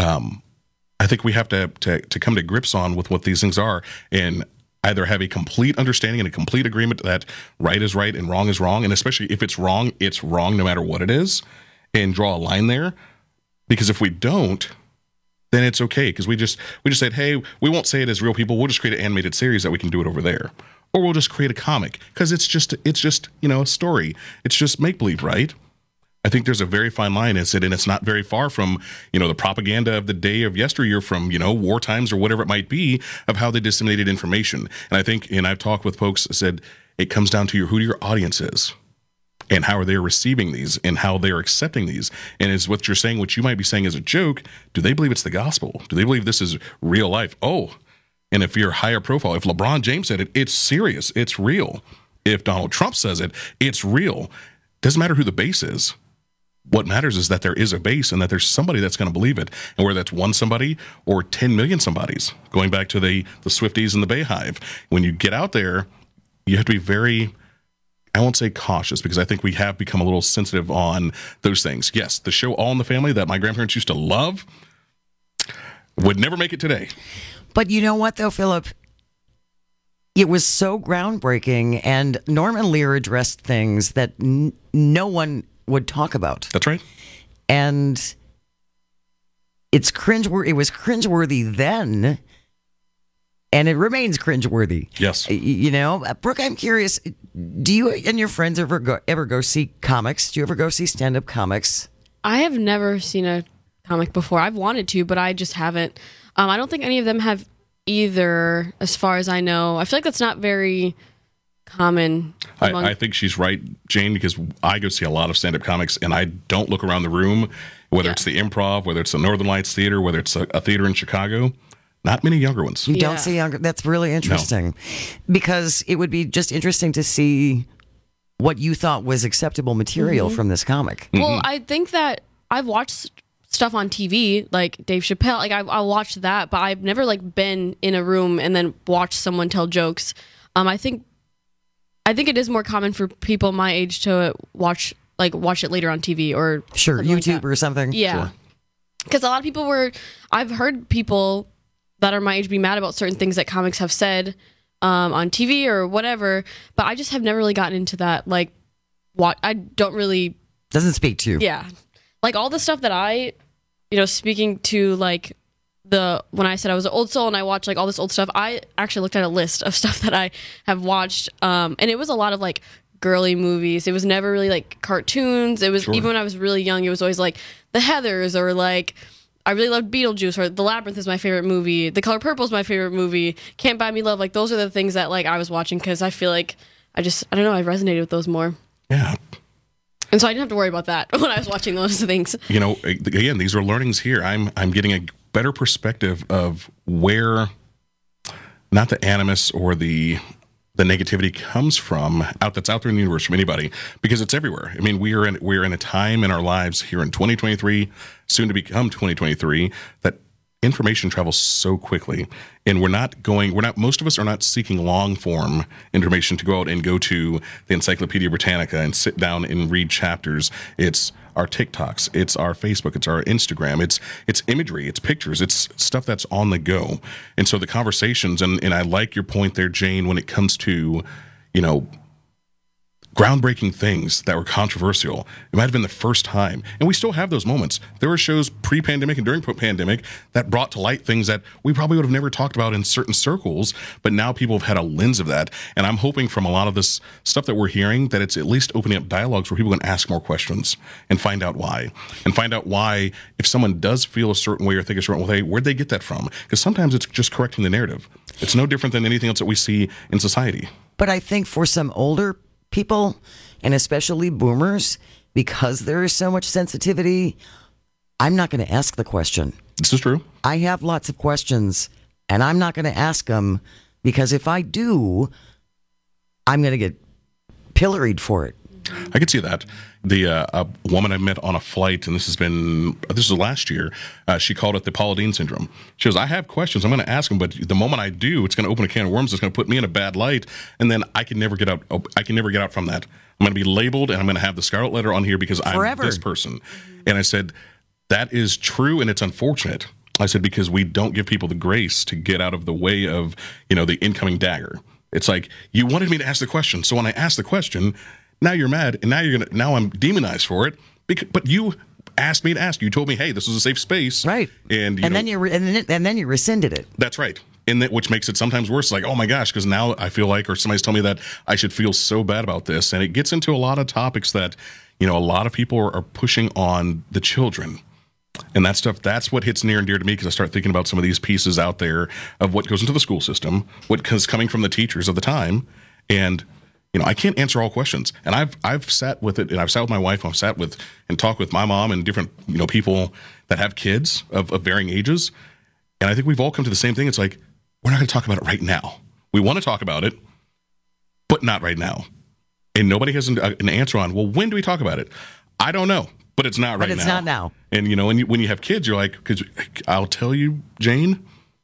I think we have to come to grips on with what these things are and either have a complete understanding and a complete agreement that right is right and wrong is wrong. And especially if it's wrong no matter what it is, and draw a line there. Because if we don't, then it's okay. Because we just said, hey, we won't say it as real people. We'll just create an animated series that we can do it over there. Or we'll just create a comic because it's just a story. It's just make believe, right? I think there's a very fine line. And it's not very far from the propaganda of the day of yesteryear, from war times or whatever it might be, of how they disseminated information. And I think, and I've talked with folks that said it comes down to who your audience is, and how are they receiving these, and how they're accepting these. And is what you're saying, what you might be saying as a joke, do they believe it's the gospel? Do they believe this is real life? Oh. And if you're higher profile, if LeBron James said it, it's serious, it's real. If Donald Trump says it, it's real. Doesn't matter who the base is. What matters is that there is a base and that there's somebody that's going to believe it. And whether that's one somebody or 10 million somebodies, going back to the Swifties and the Bayhive, when you get out there, you have to be very, I won't say cautious, because I think we have become a little sensitive on those things. Yes, the show All in the Family that my grandparents used to love would never make it today. But you know what, though, Philip? It was so groundbreaking, and Norman Lear addressed things that no one would talk about. That's right. And it's cringeworthy. It was cringeworthy then, and it remains cringeworthy. Yes. Brooke, I'm curious, do you and your friends ever go see comics? Do you ever go see stand-up comics? I have never seen a comic before. I've wanted to, but I just haven't. I don't think any of them have either, as far as I know. I feel like that's not very common. I think she's right, Jane, because I go see a lot of stand-up comics, and I don't look around the room, whether it's the Improv, whether it's the Northern Lights Theater, whether it's a theater in Chicago. Not many younger ones. You don't see younger. That's really interesting, because it would be just interesting to see what you thought was acceptable material from this comic. Well, I think that I've watched stuff on TV, like Dave Chappelle. Like I watched that, but I've never been in a room and then watched someone tell jokes. I think it is more common for people my age to watch it later on TV or YouTube or something. Yeah, because a lot of people I've heard people that are my age be mad about certain things that comics have said on TV or whatever, but I just have never really gotten into that. I don't really doesn't speak to you. Yeah. All the stuff that I, speaking to when I said I was an old soul and I watched all this old stuff, I actually looked at a list of stuff that I have watched. And it was a lot of girly movies. It was never really cartoons. It was even when I was really young, it was always the Heathers, or I really loved Beetlejuice, or The Labyrinth is my favorite movie. The Color Purple is my favorite movie. Can't Buy Me Love. Those are the things that I was watching because I feel I don't know, I resonated with those more. Yeah. And so I didn't have to worry about that when I was watching those things. Again, these are learnings here. I'm getting a better perspective of where not the animus or the negativity comes from that's out there in the universe from anybody, because it's everywhere. I mean, we're in a time in our lives here in 2023, soon to become 2023, that information travels so quickly, and most of us are not seeking long form information to go out and go to the Encyclopedia Britannica and sit down and read chapters. It's our TikToks, it's our Facebook, it's our Instagram, it's imagery, it's pictures, it's stuff that's on the go. And so the conversations, and I like your point there, Jane, when it comes to, groundbreaking things that were controversial. It might have been the first time. And we still have those moments. There were shows pre-pandemic and during pandemic that brought to light things that we probably would have never talked about in certain circles, but now people have had a lens of that. And I'm hoping from a lot of this stuff that we're hearing that it's at least opening up dialogues where people can ask more questions and find out why. And find out why, if someone does feel a certain way or think a certain way, where'd they get that from? Because sometimes it's just correcting the narrative. It's no different than anything else that we see in society. But I think for some older people, and especially boomers, because there is so much sensitivity, I'm not going to ask the question. This is true. I have lots of questions, and I'm not going to ask them, because if I do, I'm going to get pilloried for it. I could see that. A woman I met on a flight, and this was last year, she called it the Paula Deen syndrome. She goes, I have questions, I'm going to ask them, but the moment I do, it's going to open a can of worms, it's going to put me in a bad light, and then I can never get out from that. I'm going to be labeled, and I'm going to have the scarlet letter on here because I'm this person. And I said, that is true, and it's unfortunate. I said, because we don't give people the grace to get out of the way of, the incoming dagger. It's like, you wanted me to ask the question, so when I asked the question, now you're mad, and now I'm demonized for it. But you asked me to ask. You told me, "Hey, this is a safe space." Right. And then you rescinded it. That's right. And which makes it sometimes worse. Like, oh my gosh, because now I feel like, or somebody's telling me that I should feel so bad about this, and it gets into a lot of topics that a lot of people are pushing on the children. And that stuff, that's what hits near and dear to me, because I start thinking about some of these pieces out there of what goes into the school system, what is coming from the teachers of the time, and I can't answer all questions. And I've sat with it, and I've sat with my wife, and I've sat with and talked with my mom and different people that have kids of varying ages. And I think we've all come to the same thing. It's like, we're not going to talk about it right now. We want to talk about it, but not right now. And nobody has an answer on, well, when do we talk about it? I don't know, but it's not right now. But it's not now. And when you have kids, you're like, because I'll tell you, Jane,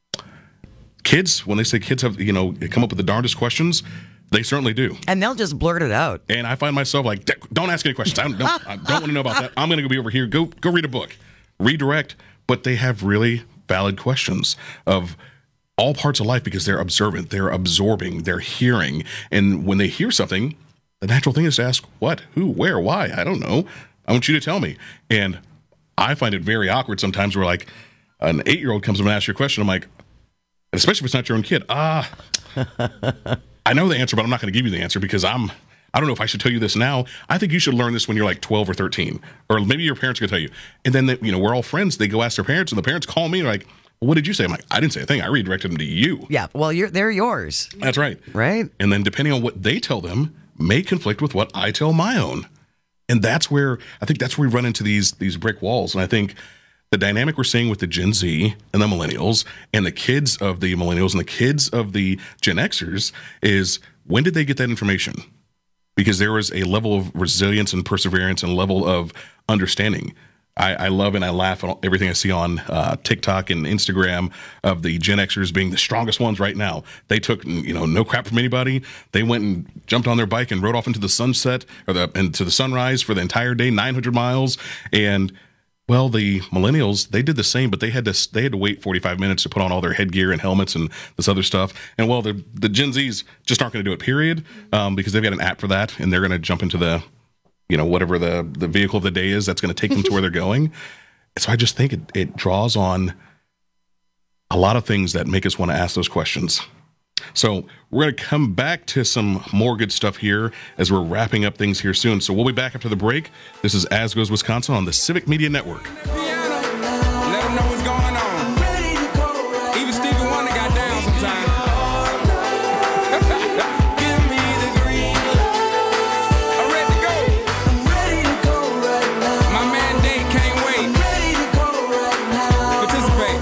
kids, when they say kids have come up with the darndest questions, they certainly do. And they'll just blurt it out. And I find myself like, don't ask any questions. I don't want to know about that. I'm going to go be over here. Go read a book. Redirect. But they have really valid questions of all parts of life, because they're observant, they're absorbing, they're hearing. And when they hear something, the natural thing is to ask, what, who, where, why? I don't know. I want you to tell me. And I find it very awkward sometimes where like an 8-year-old comes up and asks you a question. I'm like, especially if it's not your own kid. I know the answer, but I'm not going to give you the answer because I don't know if I should tell you this now. I think you should learn this when you're like 12 or 13, or maybe your parents are going to tell you. And then, we're all friends. They go ask their parents, and the parents call me like, well, what did you say? I'm like, I didn't say a thing. I redirected them to you. Yeah. Well, they're yours. That's right. Right. And then depending on what they tell them may conflict with what I tell my own. And that's where we run into these brick walls. And I think the dynamic we're seeing with the Gen Z and the millennials and the kids of the millennials and the kids of the Gen Xers is, when did they get that information? Because there was a level of resilience and perseverance and level of understanding. I love and I laugh at everything I see on TikTok and Instagram of the Gen Xers being the strongest ones right now. They took, no crap from anybody. They went and jumped on their bike and rode off into the sunset into the sunrise for the entire day, 900 miles. And well, the millennials, they did the same, but they had to wait 45 minutes to put on all their headgear and helmets and this other stuff. And well, the Gen Zs just aren't going to do it, period, because they've got an app for that, and they're going to jump into the, whatever the vehicle of the day is that's going to take them to where they're going. So I just think it draws on a lot of things that make us want to ask those questions. So we're going to come back to some more good stuff here as we're wrapping up things here soon. So we'll be back after the break. This is As Goes Wisconsin on the Civic Media Network. Let them know what's going on. Even Stevie Wonder got down sometimes. Give me the green light. I'm ready to go. I'm ready to go right now. My man Dave can't wait. I'm ready to go right now. Participate.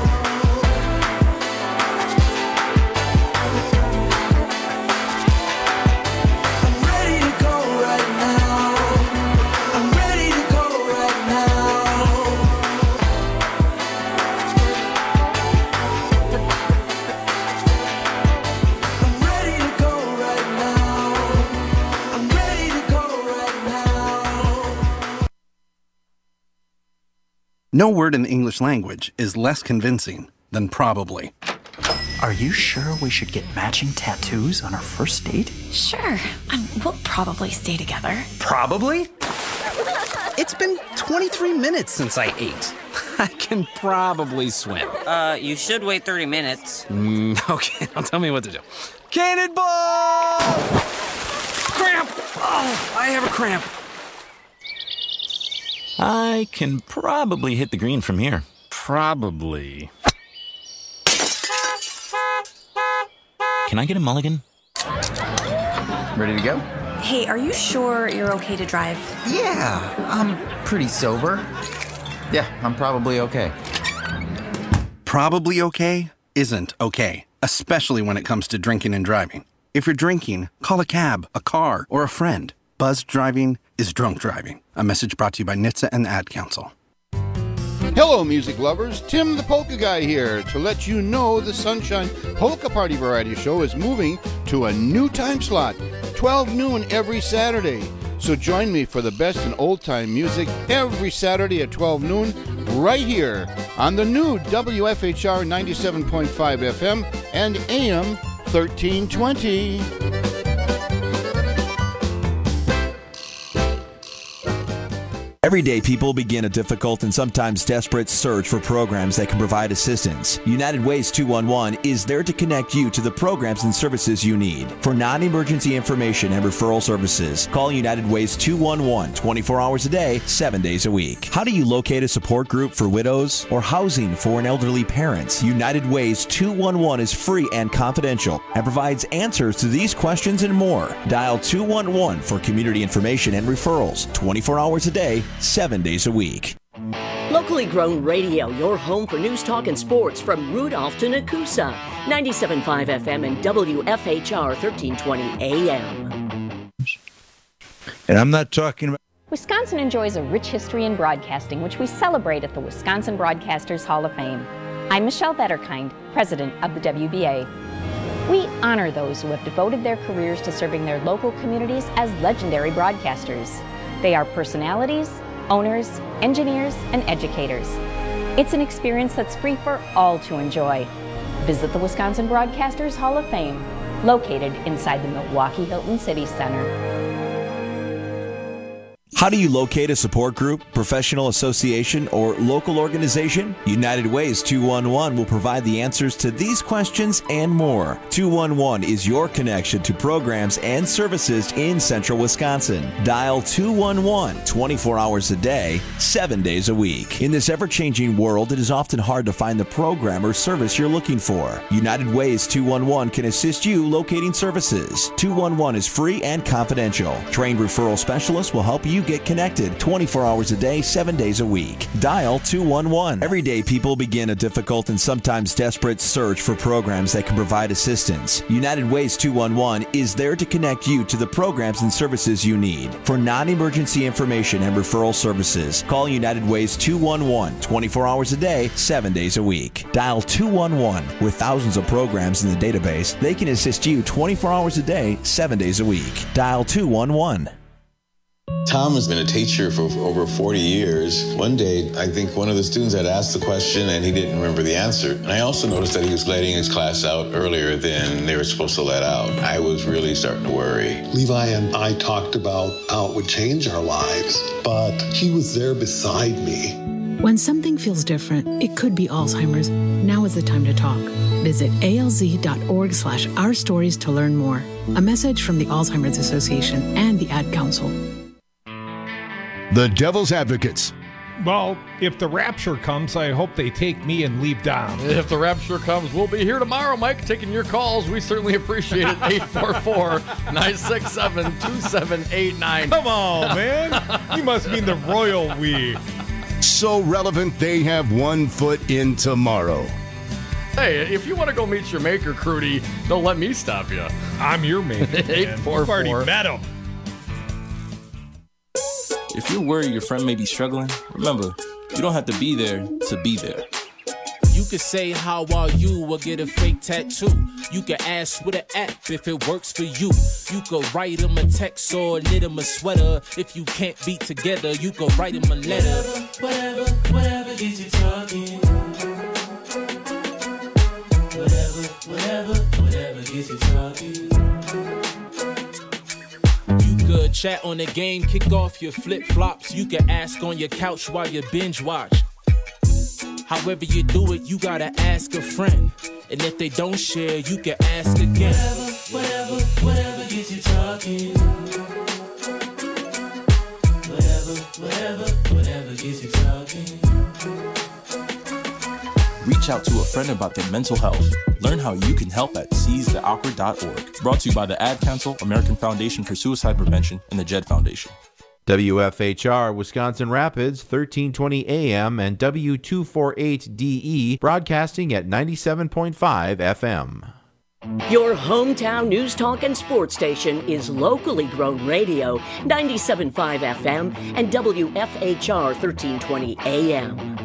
No word in the English language is less convincing than probably. Are you sure we should get matching tattoos on our first date? Sure. We'll probably stay together. Probably? It's been 23 minutes since I ate. I can probably swim. You should wait 30 minutes. Okay, now tell me what to do. Cannonball! Cramp! Oh, I have a cramp. I can probably hit the green from here. Probably. Can I get a mulligan? Ready to go? Hey, are you sure you're okay to drive? Yeah, I'm pretty sober. Yeah, I'm probably okay. Probably okay isn't okay, especially when it comes to drinking and driving. If you're drinking, call a cab, a car, or a friend. Buzzed driving is drunk driving. A message brought to you by NHTSA and the Ad Council. Hello, music lovers. Tim the Polka Guy here to let you know the Sunshine Polka Party Variety Show is moving to a new time slot, 12 noon every Saturday. So join me for the best in old-time music every Saturday at 12 noon right here on the new WFHR 97.5 FM and AM 1320. Everyday people begin a difficult and sometimes desperate search for programs that can provide assistance. United Ways 211 is there to connect you to the programs and services you need. For non-emergency information and referral services, call United Ways 211 24 hours a day, 7 days a week. How do you locate a support group for widows or housing for an elderly parent? United Ways 211 is free and confidential and provides answers to these questions and more. Dial 211 for community information and referrals 24 hours a day, 7 days a week. Locally grown radio, your home for news, talk, and sports from Rudolph to Nakusa. 97.5 FM and WFHR 1320 AM. And I'm not talking about... Wisconsin enjoys a rich history in broadcasting, which we celebrate at the Wisconsin Broadcasters Hall of Fame. I'm Michelle Vetterkind, president of the WBA. We honor those who have devoted their careers to serving their local communities as legendary broadcasters. They are personalities, owners, engineers, and educators. It's an experience that's free for all to enjoy. Visit the Wisconsin Broadcasters Hall of Fame, located inside the Milwaukee Hilton City Center. How do you locate a support group, professional association, or local organization? United Ways 211 will provide the answers to these questions and more. 211 is your connection to programs and services in central Wisconsin. Dial 211 24 hours a day, 7 days a week. In this ever-changing world, it is often hard to find the program or service you're looking for. United Ways 211 can assist you locating services. 211 is free and confidential. Trained referral specialists will help you get connected 24 hours a day, 7 days a week. Dial 211. Everyday people begin a difficult and sometimes desperate search for programs that can provide assistance. United Ways 211 is there to connect you to the programs and services you need. For non-emergency information and referral services, call United Ways 211 24 hours a day, 7 days a week. Dial 211. With thousands of programs in the database, they can assist you 24 hours a day, 7 days a week. Dial 211. Tom has been a teacher for over 40 years. One day, I think one of the students had asked the question and he didn't remember the answer. And I also noticed that he was letting his class out earlier than they were supposed to let out. I was really starting to worry. Levi and I talked about how it would change our lives, but he was there beside me. When something feels different, it could be Alzheimer's. Now is the time to talk. Visit alz.org/ourstories to learn more. A message from the Alzheimer's Association and the Ad Council. The Devil's Advocates. Well, if the rapture comes, I hope they take me and leave Dom. If the rapture comes, we'll be here tomorrow, Mike, taking your calls. We certainly appreciate it. 844-967-2789. Come on, man. You must mean the royal we. So relevant, they have 1 foot in tomorrow. Hey, if you want to go meet your maker, Crudy, don't let me stop you. I'm your maker. 844. You've already met him. If you're worried your friend may be struggling, remember, you don't have to be there to be there. You can say, how are you, or get a fake tattoo. You can ask with an app if it works for you. You can write them a text or knit them a sweater. If you can't be together, you can write them a letter. Whatever gets you talking. Whatever gets you talking. You could chat on the game, kick off your flip-flops. You can ask on your couch while you binge watch. However you do it, you gotta ask a friend. And if they don't share, you can ask again. Whatever gets you talking. Whatever gets you talking. Reach out to a friend about their mental health. Learn how you can help at seizetheawkward.org. Brought to you by the Ad Council, American Foundation for Suicide Prevention, and the JED Foundation. WFHR Wisconsin Rapids, 1320 AM and W248DE, broadcasting at 97.5 FM. Your hometown news, talk, and sports station is locally grown radio, 97.5 FM and WFHR 1320 AM.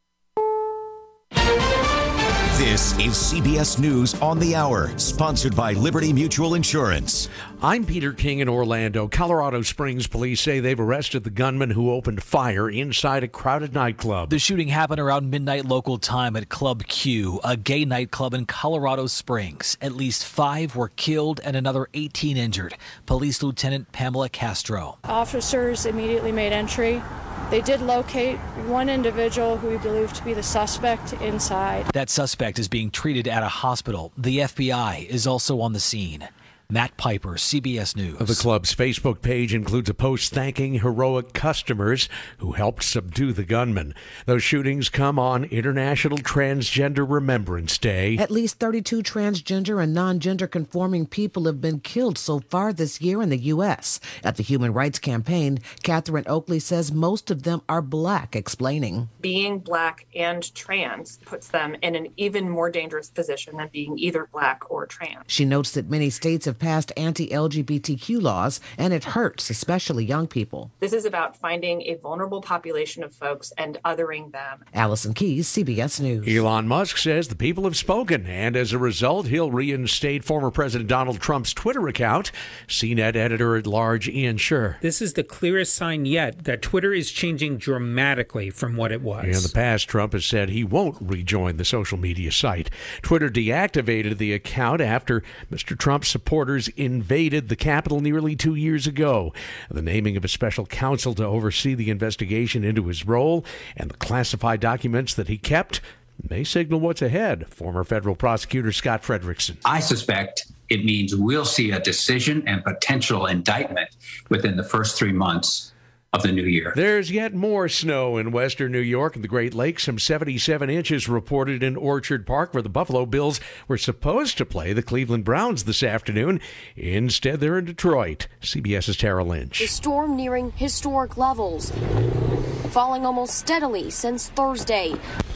This is CBS News on the Hour, sponsored by Liberty Mutual Insurance. I'm Peter King in Orlando. Colorado Springs police say they've arrested the gunman who opened fire inside a crowded nightclub. The shooting happened around midnight local time at Club Q, a gay nightclub in Colorado Springs. At least 5 were killed and another 18 injured. Police Lieutenant Pamela Castro. Officers immediately made entry. They did locate one individual who we believe to be the suspect inside. That suspect is being treated at a hospital. The FBI is also on the scene. Matt Piper, CBS News. The club's Facebook page includes a post thanking heroic customers who helped subdue the gunman. Those shootings come on International Transgender Remembrance Day. At least 32 transgender and non-gender conforming people have been killed so far this year in the U.S. At the Human Rights Campaign, Catherine Oakley says most of them are black, explaining. Being black and trans puts them in an even more dangerous position than being either black or trans. She notes that many states have passed anti-LGBTQ laws, and it hurts, especially young people. This is about finding a vulnerable population of folks and othering them. Allison Keyes, CBS News. Elon Musk says the people have spoken, and as a result, he'll reinstate former President Donald Trump's Twitter account. CNET editor-at-large Ian Scher. This is the clearest sign yet that Twitter is changing dramatically from what it was. In the past, Trump has said he won't rejoin the social media site. Twitter deactivated the account after Mr. Trump's supporters invaded the Capitol nearly 2 years ago. The naming of a special counsel to oversee the investigation into his role and the classified documents that he kept may signal what's ahead. Former federal prosecutor Scott Frederickson. I suspect it means we'll see a decision and potential indictment within the first 3 months of the new year. There's yet more snow in western New York and the Great Lakes. Some 77 inches reported in Orchard Park, where the Buffalo Bills were supposed to play the Cleveland Browns this afternoon. Instead, they're in Detroit. CBS's Tara Lynch. The storm nearing historic levels, falling almost steadily since Thursday.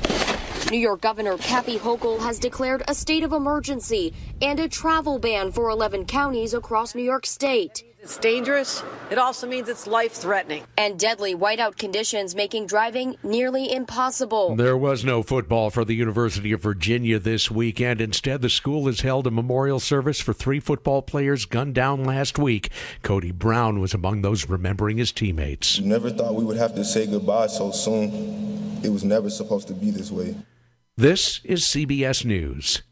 New York Governor Kathy Hochul has declared a state of emergency and a travel ban for 11 counties across New York State. It's dangerous. It also means it's life-threatening. And deadly whiteout conditions making driving nearly impossible. There was no football for the University of Virginia this weekend. Instead, the school has held a memorial service for 3 football players gunned down last week. Cody Brown was among those remembering his teammates. We never thought we would have to say goodbye so soon. It was never supposed to be this way. This is CBS News.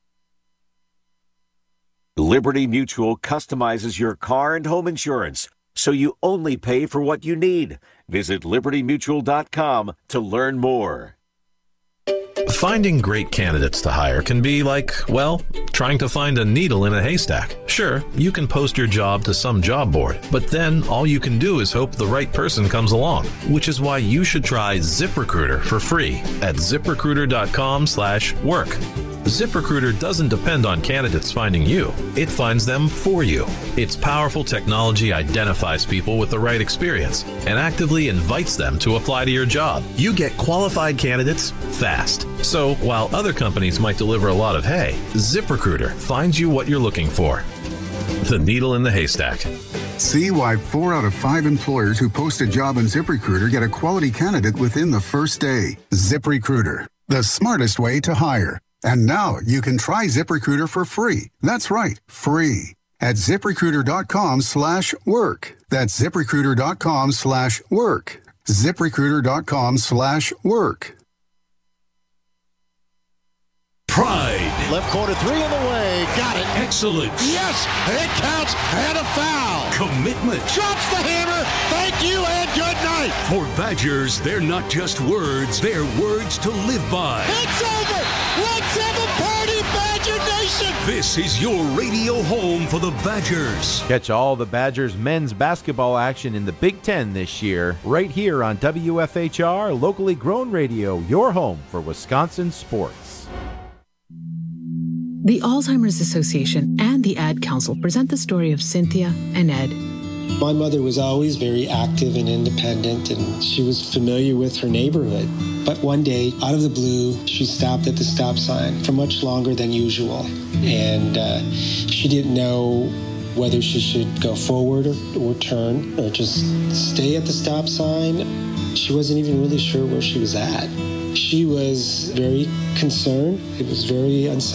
Liberty Mutual customizes your car and home insurance, so you only pay for what you need. Visit libertymutual.com to learn more. Finding great candidates to hire can be like, well, trying to find a needle in a haystack. Sure, you can post your job to some job board, but then all you can do is hope the right person comes along, which is why you should try ZipRecruiter for free at ZipRecruiter.com/work. ZipRecruiter doesn't depend on candidates finding you. It finds them for you. Its powerful technology identifies people with the right experience and actively invites them to apply to your job. You get qualified candidates fast. So while other companies might deliver a lot of hay, ZipRecruiter finds you what you're looking for. The needle in the haystack. See why 4 out of 5 employers who post a job on ZipRecruiter get a quality candidate within the first day. ZipRecruiter, the smartest way to hire. And now you can try ZipRecruiter for free. That's right, free. At ZipRecruiter.com/work. That's ZipRecruiter.com/work. ZipRecruiter.com/work. Pride. Left corner three in the way. Got it. Excellence. Yes, it counts. And a foul. Commitment. Drops the hammer. Thank you and good night. For Badgers, they're not just words. They're words to live by. It's over. Let's have a party, Badger Nation. This is your radio home for the Badgers. Catch all the Badgers men's basketball action in the Big Ten this year, right here on WFHR, locally grown radio, your home for Wisconsin sports. The Alzheimer's Association and the Ad Council present the story of Cynthia and Ed. My mother was always very active and independent, and she was familiar with her neighborhood. But one day, out of the blue, she stopped at the stop sign for much longer than usual. And she didn't know whether she should go forward or turn or just stay at the stop sign. She wasn't even really sure where she was at. She was very concerned. It was very unsettling.